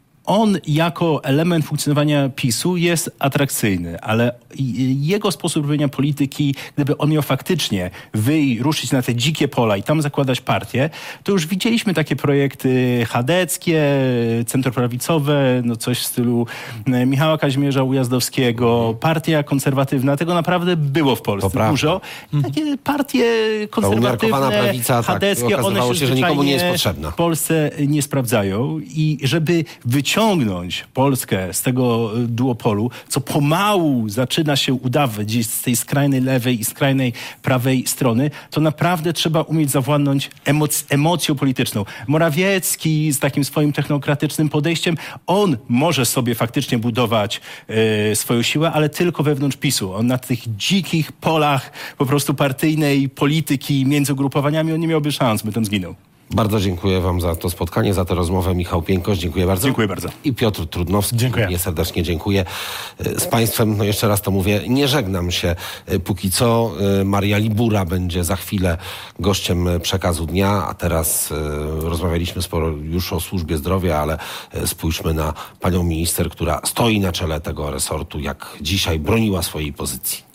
on jako element funkcjonowania PiSu jest atrakcyjny, ale jego sposób robienia polityki, gdyby on miał faktycznie wyjść, ruszyć na te dzikie pola i tam zakładać partię, to już widzieliśmy takie projekty chadeckie, centroprawicowe, no coś w stylu Michała Kazimierza Ujazdowskiego, partia konserwatywna. Tego naprawdę było w Polsce dużo. Takie partie konserwatywne, prawica, chadeckie, tak, one się, się, że nikomu nie jest potrzebna. w Polsce nie sprawdzają i żeby wyciągnąć Ciągnąć Polskę z tego duopolu, co pomału zaczyna się udawać gdzieś z tej skrajnej lewej i skrajnej prawej strony, to naprawdę trzeba umieć zawładnąć emoc- emocją polityczną. Morawiecki z takim swoim technokratycznym podejściem, on może sobie faktycznie budować e, swoją siłę, ale tylko wewnątrz PiSu. On na tych dzikich polach po prostu partyjnej polityki między ugrupowaniami, on nie miałby szans, by tam zginął. Bardzo dziękuję wam za to spotkanie, za tę rozmowę. Michał Piękosz, dziękuję bardzo. Dziękuję bardzo. I Piotr Trudnowski. Dziękuję. Nie serdecznie dziękuję. Z państwem, no jeszcze raz to mówię, nie żegnam się póki co. Maria Libura będzie za chwilę gościem Przekazu Dnia, a teraz rozmawialiśmy sporo już o służbie zdrowia, ale spójrzmy na panią minister, która stoi na czele tego resortu, jak dzisiaj broniła swojej pozycji.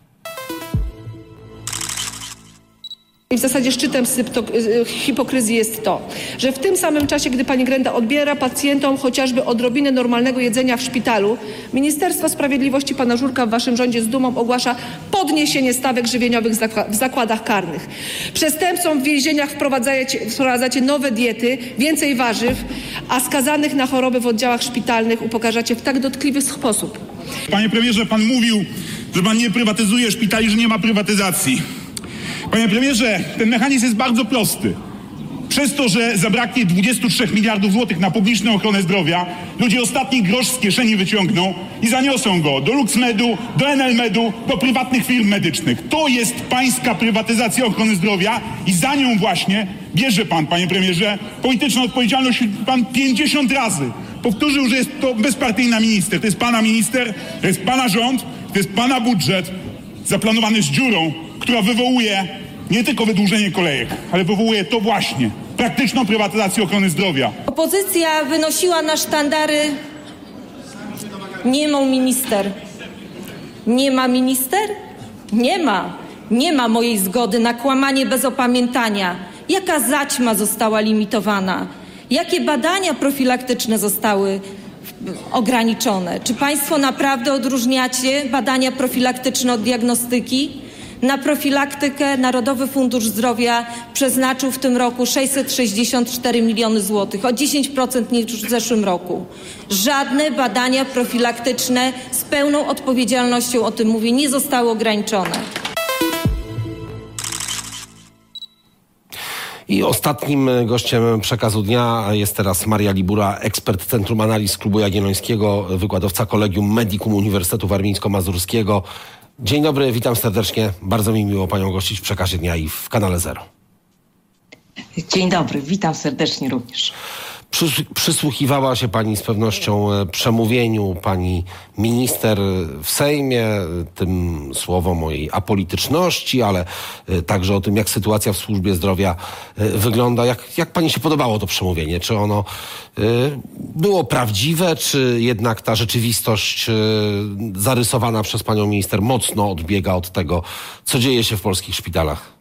I w zasadzie szczytem hipokryzji jest to, że w tym samym czasie, gdy pani Grenda odbiera pacjentom chociażby odrobinę normalnego jedzenia w szpitalu, Ministerstwo Sprawiedliwości pana Żurka w waszym rządzie z dumą ogłasza podniesienie stawek żywieniowych w zakładach karnych. Przestępcom w więzieniach wprowadzacie, wprowadzacie nowe diety, więcej warzyw, a skazanych na choroby w oddziałach szpitalnych upokarzacie w tak dotkliwy sposób. Panie premierze, pan mówił, że pan nie prywatyzuje szpitali, że nie ma prywatyzacji. Panie premierze, ten mechanizm jest bardzo prosty. Przez to, że zabraknie dwudziestu trzech miliardów złotych na publiczną ochronę zdrowia, ludzie ostatni grosz z kieszeni wyciągną i zaniosą go do LuxMedu, do Enelmedu, do prywatnych firm medycznych. To jest pańska prywatyzacja ochrony zdrowia i za nią właśnie bierze pan, panie premierze, polityczną odpowiedzialność. Pan pięćdziesiąt razy powtórzył, że jest to bezpartyjna minister. To jest pana minister, to jest pana rząd, to jest pana budżet zaplanowany z dziurą, która wywołuje nie tylko wydłużenie kolejek, ale wywołuje to właśnie, praktyczną prywatyzację ochrony zdrowia. Opozycja wynosiła na sztandary niemą minister. Nie ma minister? Nie ma. Nie ma mojej zgody na kłamanie bez opamiętania. Jaka zaćma została limitowana? Jakie badania profilaktyczne zostały ograniczone? Czy państwo naprawdę odróżniacie badania profilaktyczne od diagnostyki? Na profilaktykę Narodowy Fundusz Zdrowia przeznaczył w tym roku sześćset sześćdziesiąt cztery miliony złotych, o dziesięć procent niż w zeszłym roku. Żadne badania profilaktyczne z pełną odpowiedzialnością, o tym mówię, nie zostały ograniczone. I ostatnim gościem Przekazu Dnia jest teraz Maria Libura, ekspert Centrum Analiz Klubu Jagiellońskiego, wykładowca Collegium Medicum Uniwersytetu Warmińsko-Mazurskiego. Dzień dobry, witam serdecznie. Bardzo mi miło panią gościć w Przekazie Dnia i w Kanale Zero. Dzień dobry, witam serdecznie również. Przysłuchiwała się pani z pewnością przemówieniu pani minister w Sejmie, tym słowom o jej apolityczności, ale także o tym, jak sytuacja w służbie zdrowia wygląda. Jak, jak pani się podobało to przemówienie? Czy ono było prawdziwe, czy jednak ta rzeczywistość zarysowana przez panią minister mocno odbiega od tego, co dzieje się w polskich szpitalach?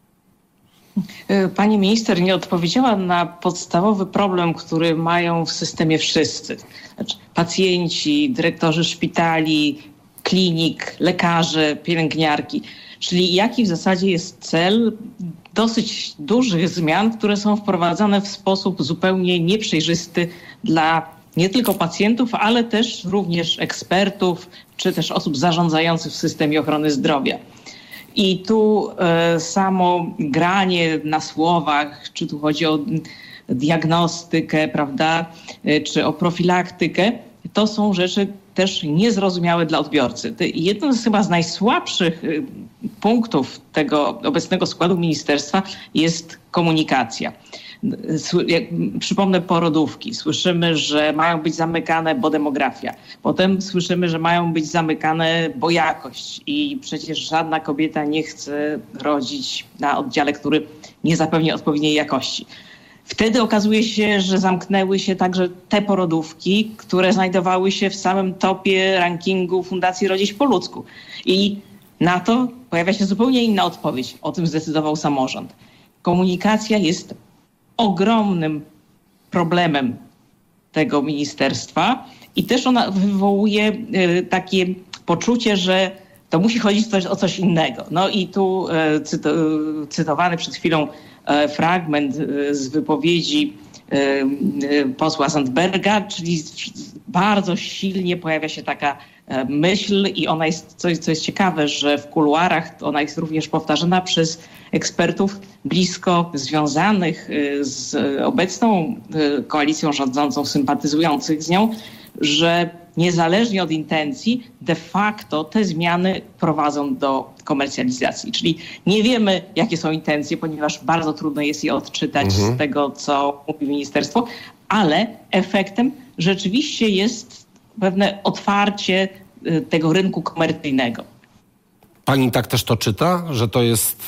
Pani minister nie odpowiedziała na podstawowy problem, który mają w systemie wszyscy. Znaczy, pacjenci, dyrektorzy szpitali, klinik, lekarze, pielęgniarki. Czyli jaki w zasadzie jest cel dosyć dużych zmian, które są wprowadzane w sposób zupełnie nieprzejrzysty dla nie tylko pacjentów, ale też również ekspertów, czy też osób zarządzających w systemie ochrony zdrowia. I tu e, samo granie na słowach, czy tu chodzi o diagnostykę, prawda, e, czy o profilaktykę, to są rzeczy też niezrozumiałe dla odbiorcy. Jednym z chyba z najsłabszych y, punktów tego obecnego składu ministerstwa jest komunikacja. Sły, jak, przypomnę porodówki. Słyszymy, że mają być zamykane, bo demografia. Potem słyszymy, że mają być zamykane, bo jakość. I przecież żadna kobieta nie chce rodzić na oddziale, który nie zapewni odpowiedniej jakości. Wtedy okazuje się, że zamknęły się także te porodówki, które znajdowały się w samym topie rankingu Fundacji Rodzić po ludzku. I na to pojawia się zupełnie inna odpowiedź. O tym zdecydował samorząd. Komunikacja jest ogromnym problemem tego ministerstwa i też ona wywołuje y, takie poczucie, że to musi chodzić coś, o coś innego. No i tu y, cyto, y, cytowany przed chwilą y, fragment y, z wypowiedzi y, y, posła Zandberga, czyli bardzo silnie pojawia się taka y, myśl i ona jest, co, co jest ciekawe, że w kuluarach ona jest również powtarzana przez ekspertów blisko związanych z obecną koalicją rządzącą, sympatyzujących z nią, że niezależnie od intencji de facto te zmiany prowadzą do komercjalizacji. Czyli nie wiemy, jakie są intencje, ponieważ bardzo trudno jest je odczytać mhm. z tego, co mówi ministerstwo, ale efektem rzeczywiście jest pewne otwarcie tego rynku komercyjnego. Pani tak też to czyta, że to jest,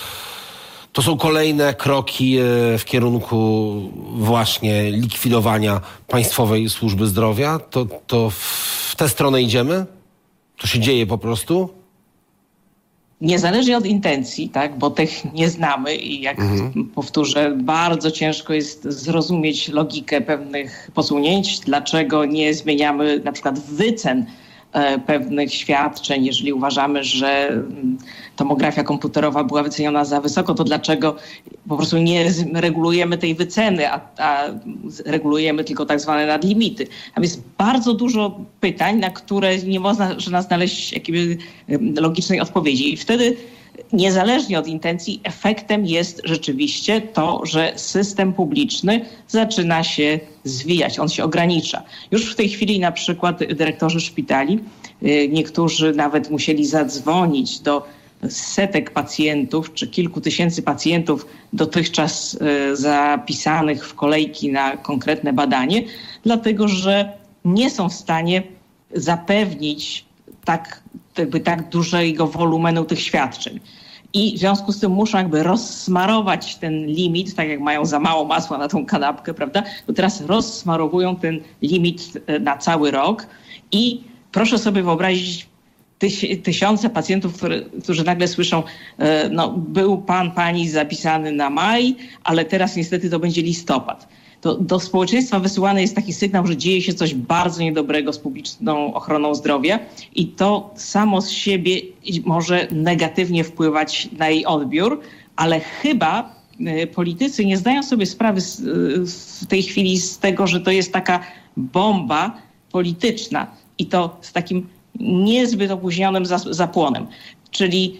to są kolejne kroki w kierunku właśnie likwidowania państwowej służby zdrowia? To, to w tę stronę idziemy? To się dzieje po prostu? Niezależnie od intencji, tak, bo tych nie znamy i jak mhm. powtórzę, bardzo ciężko jest zrozumieć logikę pewnych posunięć, dlaczego nie zmieniamy na przykład wycen pewnych świadczeń, jeżeli uważamy, że tomografia komputerowa była wyceniona za wysoko, to dlaczego po prostu nie regulujemy tej wyceny, a, a regulujemy tylko tak zwane nadlimity. A jest bardzo dużo pytań, na które nie można znaleźć jakiejś logicznej odpowiedzi. I wtedy niezależnie od intencji, efektem jest rzeczywiście to, że system publiczny zaczyna się zwijać, on się ogranicza. Już w tej chwili na przykład dyrektorzy szpitali, niektórzy nawet musieli zadzwonić do setek pacjentów czy kilku tysięcy pacjentów dotychczas zapisanych w kolejki na konkretne badanie, dlatego że nie są w stanie zapewnić tak, jakby tak dużego wolumenu tych świadczeń. I w związku z tym muszą jakby rozsmarować ten limit, tak jak mają za mało masła na tą kanapkę, prawda? To teraz rozsmarowują ten limit na cały rok i proszę sobie wyobrazić tyś, tysiące pacjentów, które, którzy nagle słyszą, no był pan, pani zapisany na maj, ale teraz niestety to będzie listopad. To do społeczeństwa wysyłany jest taki sygnał, że dzieje się coś bardzo niedobrego z publiczną ochroną zdrowia i to samo z siebie może negatywnie wpływać na jej odbiór, ale chyba politycy nie zdają sobie sprawy z, w tej chwili z tego, że to jest taka bomba polityczna i to z takim niezbyt opóźnionym zapłonem. Czyli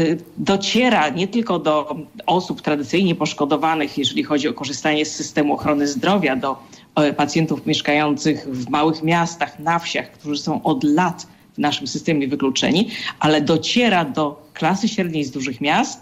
dociera nie tylko do osób tradycyjnie poszkodowanych, jeżeli chodzi o korzystanie z systemu ochrony zdrowia, do pacjentów mieszkających w małych miastach, na wsiach, którzy są od lat w naszym systemie wykluczeni, ale dociera do klasy średniej z dużych miast,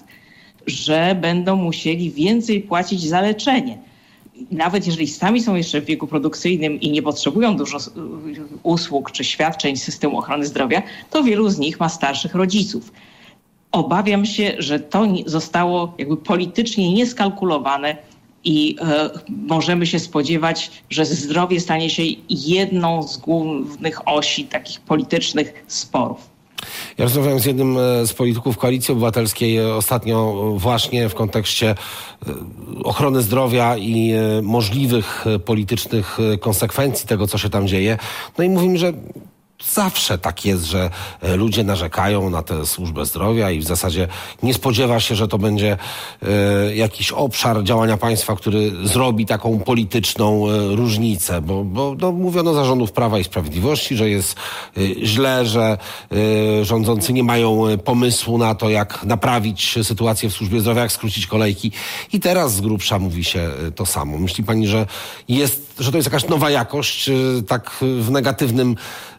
że będą musieli więcej płacić za leczenie. Nawet jeżeli sami są jeszcze w wieku produkcyjnym i nie potrzebują dużo usług czy świadczeń z systemu ochrony zdrowia, to wielu z nich ma starszych rodziców. Obawiam się, że to zostało jakby politycznie nieskalkulowane i e, możemy się spodziewać, że zdrowie stanie się jedną z głównych osi takich politycznych sporów. Ja rozmawiałem z jednym z polityków Koalicji Obywatelskiej ostatnio właśnie w kontekście ochrony zdrowia i możliwych politycznych konsekwencji tego, co się tam dzieje. No i mówi mi, że zawsze tak jest, że ludzie narzekają na tę służbę zdrowia i w zasadzie nie spodziewa się, że to będzie e, jakiś obszar działania państwa, który zrobi taką polityczną e, różnicę, bo, bo no, mówiono za rządów Prawa i Sprawiedliwości, że jest e, źle, że e, rządzący nie mają pomysłu na to, jak naprawić sytuację w służbie zdrowia, jak skrócić kolejki i teraz z grubsza mówi się to samo. Myśli pani, że jest, że to jest jakaś nowa jakość, e, tak w negatywnym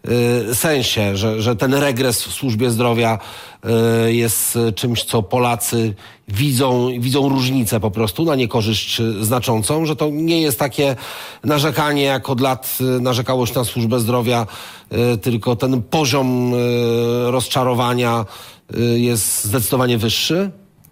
sensie, że, że ten regres w służbie zdrowia jest czymś, co Polacy widzą, widzą różnicę po prostu na niekorzyść znaczącą, że to nie jest takie narzekanie, jak od lat narzekało się na służbę zdrowia, tylko ten poziom rozczarowania jest zdecydowanie wyższy?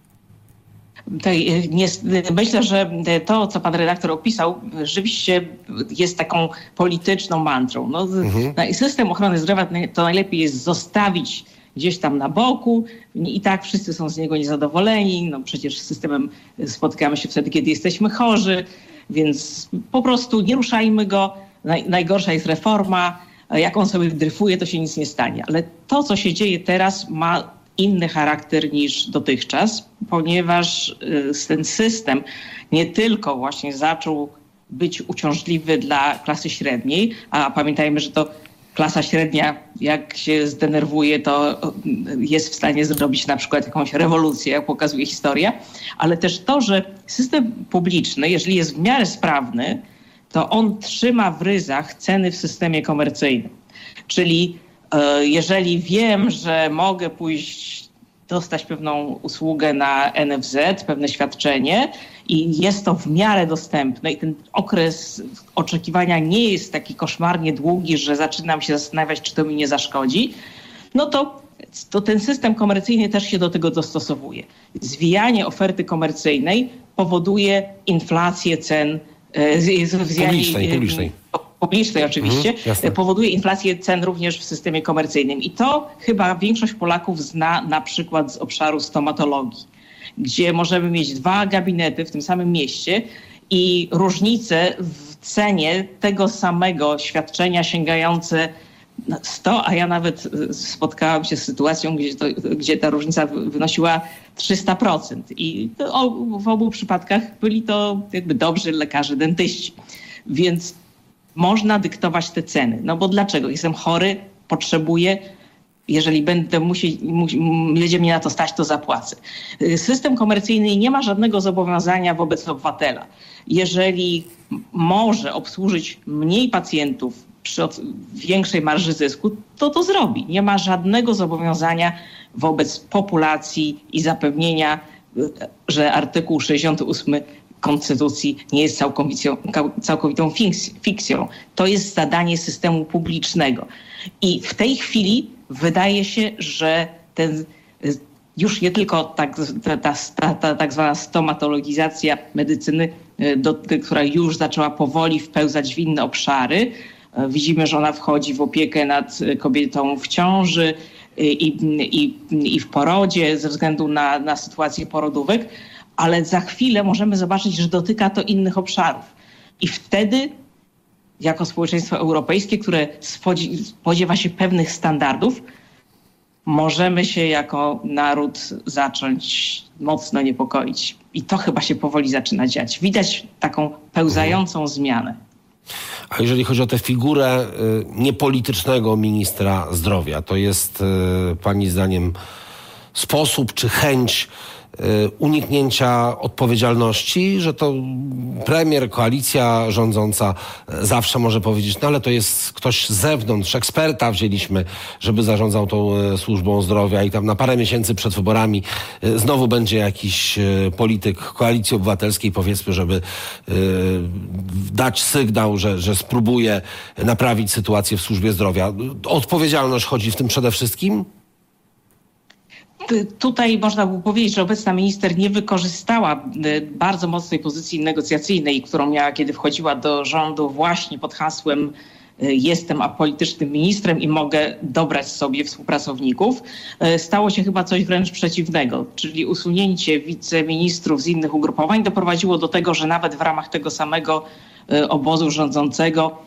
Tutaj nie, myślę, że to, co pan redaktor opisał, rzeczywiście jest taką polityczną mantrą. No, mhm. System ochrony zdrowia to najlepiej jest zostawić gdzieś tam na boku i tak wszyscy są z niego niezadowoleni. No, przecież z systemem spotykamy się wtedy, kiedy jesteśmy chorzy, więc po prostu nie ruszajmy go. Naj, najgorsza jest reforma. Jak on sobie dryfuje, to się nic nie stanie. Ale to, co się dzieje teraz, ma inny charakter niż dotychczas, ponieważ ten system nie tylko właśnie zaczął być uciążliwy dla klasy średniej, a pamiętajmy, że to klasa średnia, jak się zdenerwuje, to jest w stanie zrobić na przykład jakąś rewolucję, jak pokazuje historia, ale też to, że system publiczny, jeżeli jest w miarę sprawny, to on trzyma w ryzach ceny w systemie komercyjnym. Czyli jeżeli wiem, że mogę pójść, dostać pewną usługę na N F Z, pewne świadczenie i jest to w miarę dostępne i ten okres oczekiwania nie jest taki koszmarnie długi, że zaczynam się zastanawiać, czy to mi nie zaszkodzi, no to, to ten system komercyjny też się do tego dostosowuje. Zwijanie oferty komercyjnej powoduje inflację cen. Publicznej, publicznej. publicznej oczywiście, mhm, powoduje inflację cen również w systemie komercyjnym. I to chyba większość Polaków zna na przykład z obszaru stomatologii, gdzie możemy mieć dwa gabinety w tym samym mieście i różnice w cenie tego samego świadczenia sięgające sto, a ja nawet spotkałam się z sytuacją, gdzie, to, gdzie ta różnica wynosiła trzysta procent. I to, w obu przypadkach byli to jakby dobrzy lekarze, dentyści. Więc można dyktować te ceny. No bo dlaczego? Jestem chory, potrzebuję, Jeżeli będę musi, mu, będzie mnie na to stać, to zapłacę. System komercyjny nie ma żadnego zobowiązania wobec obywatela. Jeżeli może obsłużyć mniej pacjentów przy większej marży zysku, to to zrobi. Nie ma żadnego zobowiązania wobec populacji i zapewnienia, że artykuł sześćdziesiąty ósmy Konstytucji nie jest całkowitą, całkowitą fikcją. To jest zadanie systemu publicznego. I w tej chwili wydaje się, że ten już nie tylko tak, ta, ta, ta, ta tak zwana stomatologizacja medycyny, do, która już zaczęła powoli wpełzać w inne obszary. Widzimy, że ona wchodzi w opiekę nad kobietą w ciąży i, i, i w porodzie ze względu na, na sytuację porodówek, ale za chwilę możemy zobaczyć, że dotyka to innych obszarów. I wtedy jako społeczeństwo europejskie, które spodziewa się pewnych standardów, możemy się jako naród zacząć mocno niepokoić. I to chyba się powoli zaczyna dziać. Widać taką pełzającą zmianę. A jeżeli chodzi o tę figurę y, niepolitycznego ministra zdrowia, to jest y, pani zdaniem sposób czy chęć uniknięcia odpowiedzialności, że to premier, koalicja rządząca zawsze może powiedzieć, no ale to jest ktoś z zewnątrz, eksperta wzięliśmy, żeby zarządzał tą służbą zdrowia i tam na parę miesięcy przed wyborami znowu będzie jakiś polityk Koalicji Obywatelskiej, powiedzmy, żeby dać sygnał, że, że spróbuje naprawić sytuację w służbie zdrowia. O odpowiedzialność chodzi w tym przede wszystkim? Tutaj można by powiedzieć, że obecna minister nie wykorzystała bardzo mocnej pozycji negocjacyjnej, którą miała, kiedy wchodziła do rządu właśnie pod hasłem jestem apolitycznym ministrem i mogę dobrać sobie współpracowników. Stało się chyba coś wręcz przeciwnego, czyli usunięcie wiceministrów z innych ugrupowań doprowadziło do tego, że nawet w ramach tego samego obozu rządzącego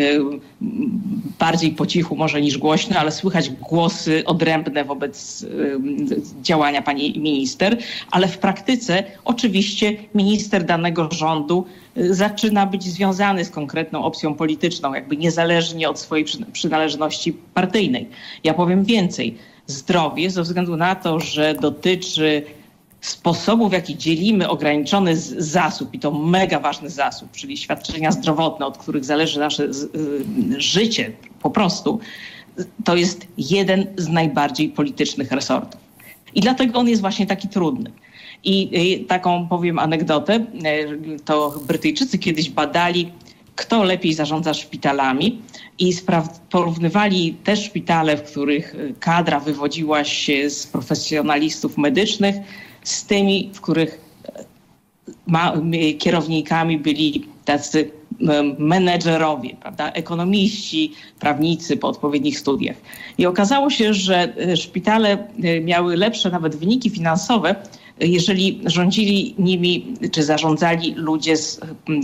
bardziej po cichu może niż głośno, ale słychać głosy odrębne wobec działania pani minister, ale w praktyce oczywiście minister danego rządu zaczyna być związany z konkretną opcją polityczną, jakby niezależnie od swojej przynależności partyjnej. Ja powiem więcej. Zdrowie ze względu na to, że dotyczy sposobu, w jaki dzielimy ograniczony zasób, i to mega ważny zasób, czyli świadczenia zdrowotne, od których zależy nasze życie po prostu, to jest jeden z najbardziej politycznych resortów. I dlatego on jest właśnie taki trudny. I taką powiem anegdotę, to Brytyjczycy kiedyś badali, kto lepiej zarządza szpitalami i spraw- porównywali te szpitale, w których kadra wywodziła się z profesjonalistów medycznych, z tymi, w których ma, kierownikami byli tacy menedżerowie, prawda, ekonomiści, prawnicy po odpowiednich studiach. I okazało się, że szpitale miały lepsze nawet wyniki finansowe, jeżeli rządzili nimi, czy zarządzali ludzie z,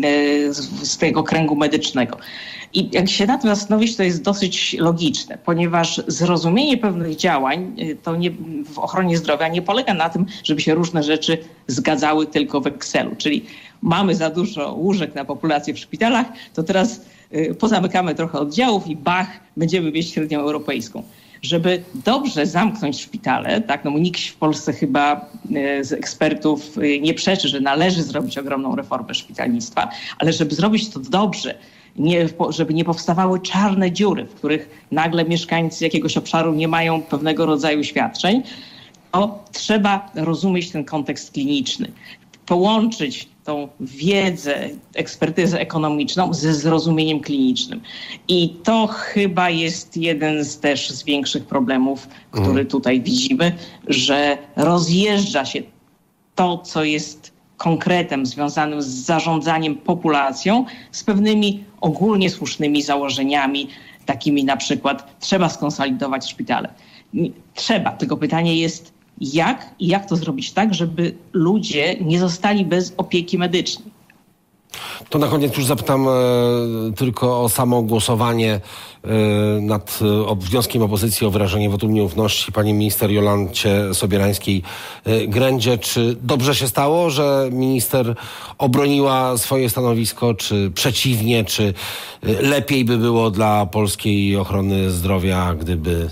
z tego kręgu medycznego. I jak się nad tym zastanowić, to jest dosyć logiczne, ponieważ zrozumienie pewnych działań to nie, w ochronie zdrowia nie polega na tym, żeby się różne rzeczy zgadzały tylko w Excelu. Czyli mamy za dużo łóżek na populację w szpitalach, to teraz y, pozamykamy trochę oddziałów i bach, będziemy mieć średnią europejską. Żeby dobrze zamknąć szpitale, tak, no nikt w Polsce chyba y, z ekspertów y, nie przeczy, że należy zrobić ogromną reformę szpitalnictwa, ale żeby zrobić to dobrze, nie, żeby nie powstawały czarne dziury, w których nagle mieszkańcy jakiegoś obszaru nie mają pewnego rodzaju świadczeń, to trzeba rozumieć ten kontekst kliniczny. Połączyć tą wiedzę, ekspertyzę ekonomiczną ze zrozumieniem klinicznym. I to chyba jest jeden z też z większych problemów, który mm. tutaj widzimy, że rozjeżdża się to, co jest konkretem związanym z zarządzaniem populacją, z pewnymi ogólnie słusznymi założeniami, takimi na przykład trzeba skonsolidować szpitale. Trzeba, tylko pytanie jest jak i jak to zrobić tak, żeby ludzie nie zostali bez opieki medycznej. To na koniec już zapytam e, tylko o samo głosowanie e, nad e, wnioskiem opozycji o wyrażenie wotum nieufności pani minister Jolancie Sobierańskiej-Grędzie. Czy dobrze się stało, że minister obroniła swoje stanowisko, czy przeciwnie, czy lepiej by było dla polskiej ochrony zdrowia, gdyby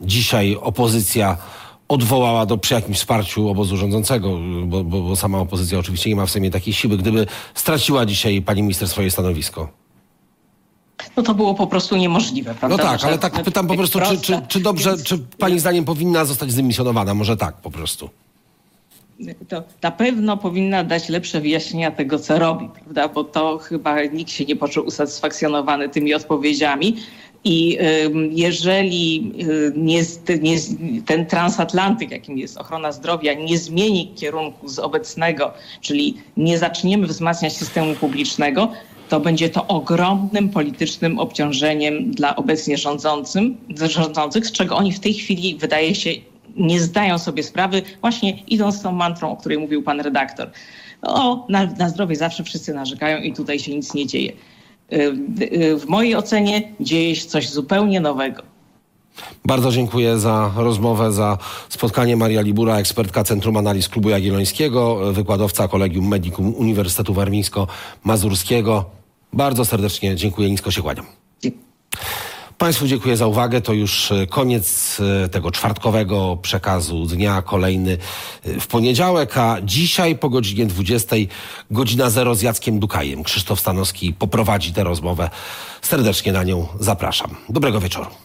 dzisiaj opozycja odwołała do, przy jakimś wsparciu obozu rządzącego, bo, bo, bo sama opozycja oczywiście nie ma w Sejmie takiej siły, gdyby straciła dzisiaj pani minister swoje stanowisko? No to było po prostu niemożliwe, prawda? No tak, Że- ale tak pytam po prostu, czy, czy, czy dobrze, czy pani zdaniem powinna zostać zdymisjonowana? Może tak po prostu. To na pewno powinna dać lepsze wyjaśnienia tego, co robi, prawda? Bo to chyba nikt się nie poczuł usatysfakcjonowany tymi odpowiedziami. I ym, jeżeli y, nie, nie, ten transatlantyk, jakim jest ochrona zdrowia, nie zmieni kierunku z obecnego, czyli nie zaczniemy wzmacniać systemu publicznego, to będzie to ogromnym politycznym obciążeniem dla obecnie rządzącym, rządzących, z czego oni w tej chwili, wydaje się, nie zdają sobie sprawy, właśnie idąc tą mantrą, o której mówił pan redaktor. O, na, na zdrowie zawsze wszyscy narzekają i tutaj się nic nie dzieje. W mojej ocenie dzieje się coś zupełnie nowego. Bardzo dziękuję za rozmowę, za spotkanie. Maria Libura, ekspertka Centrum Analiz Klubu Jagiellońskiego, wykładowca Collegium Medicum Uniwersytetu Warmińsko-Mazurskiego. Bardzo serdecznie dziękuję, nisko się kłaniam. Państwu dziękuję za uwagę. To już koniec tego czwartkowego przekazu dnia, kolejny w poniedziałek, a dzisiaj po godzinie dwudziestej, godzina zero z Jackiem Dukajem. Krzysztof Stanowski poprowadzi tę rozmowę. Serdecznie na nią zapraszam. Dobrego wieczoru.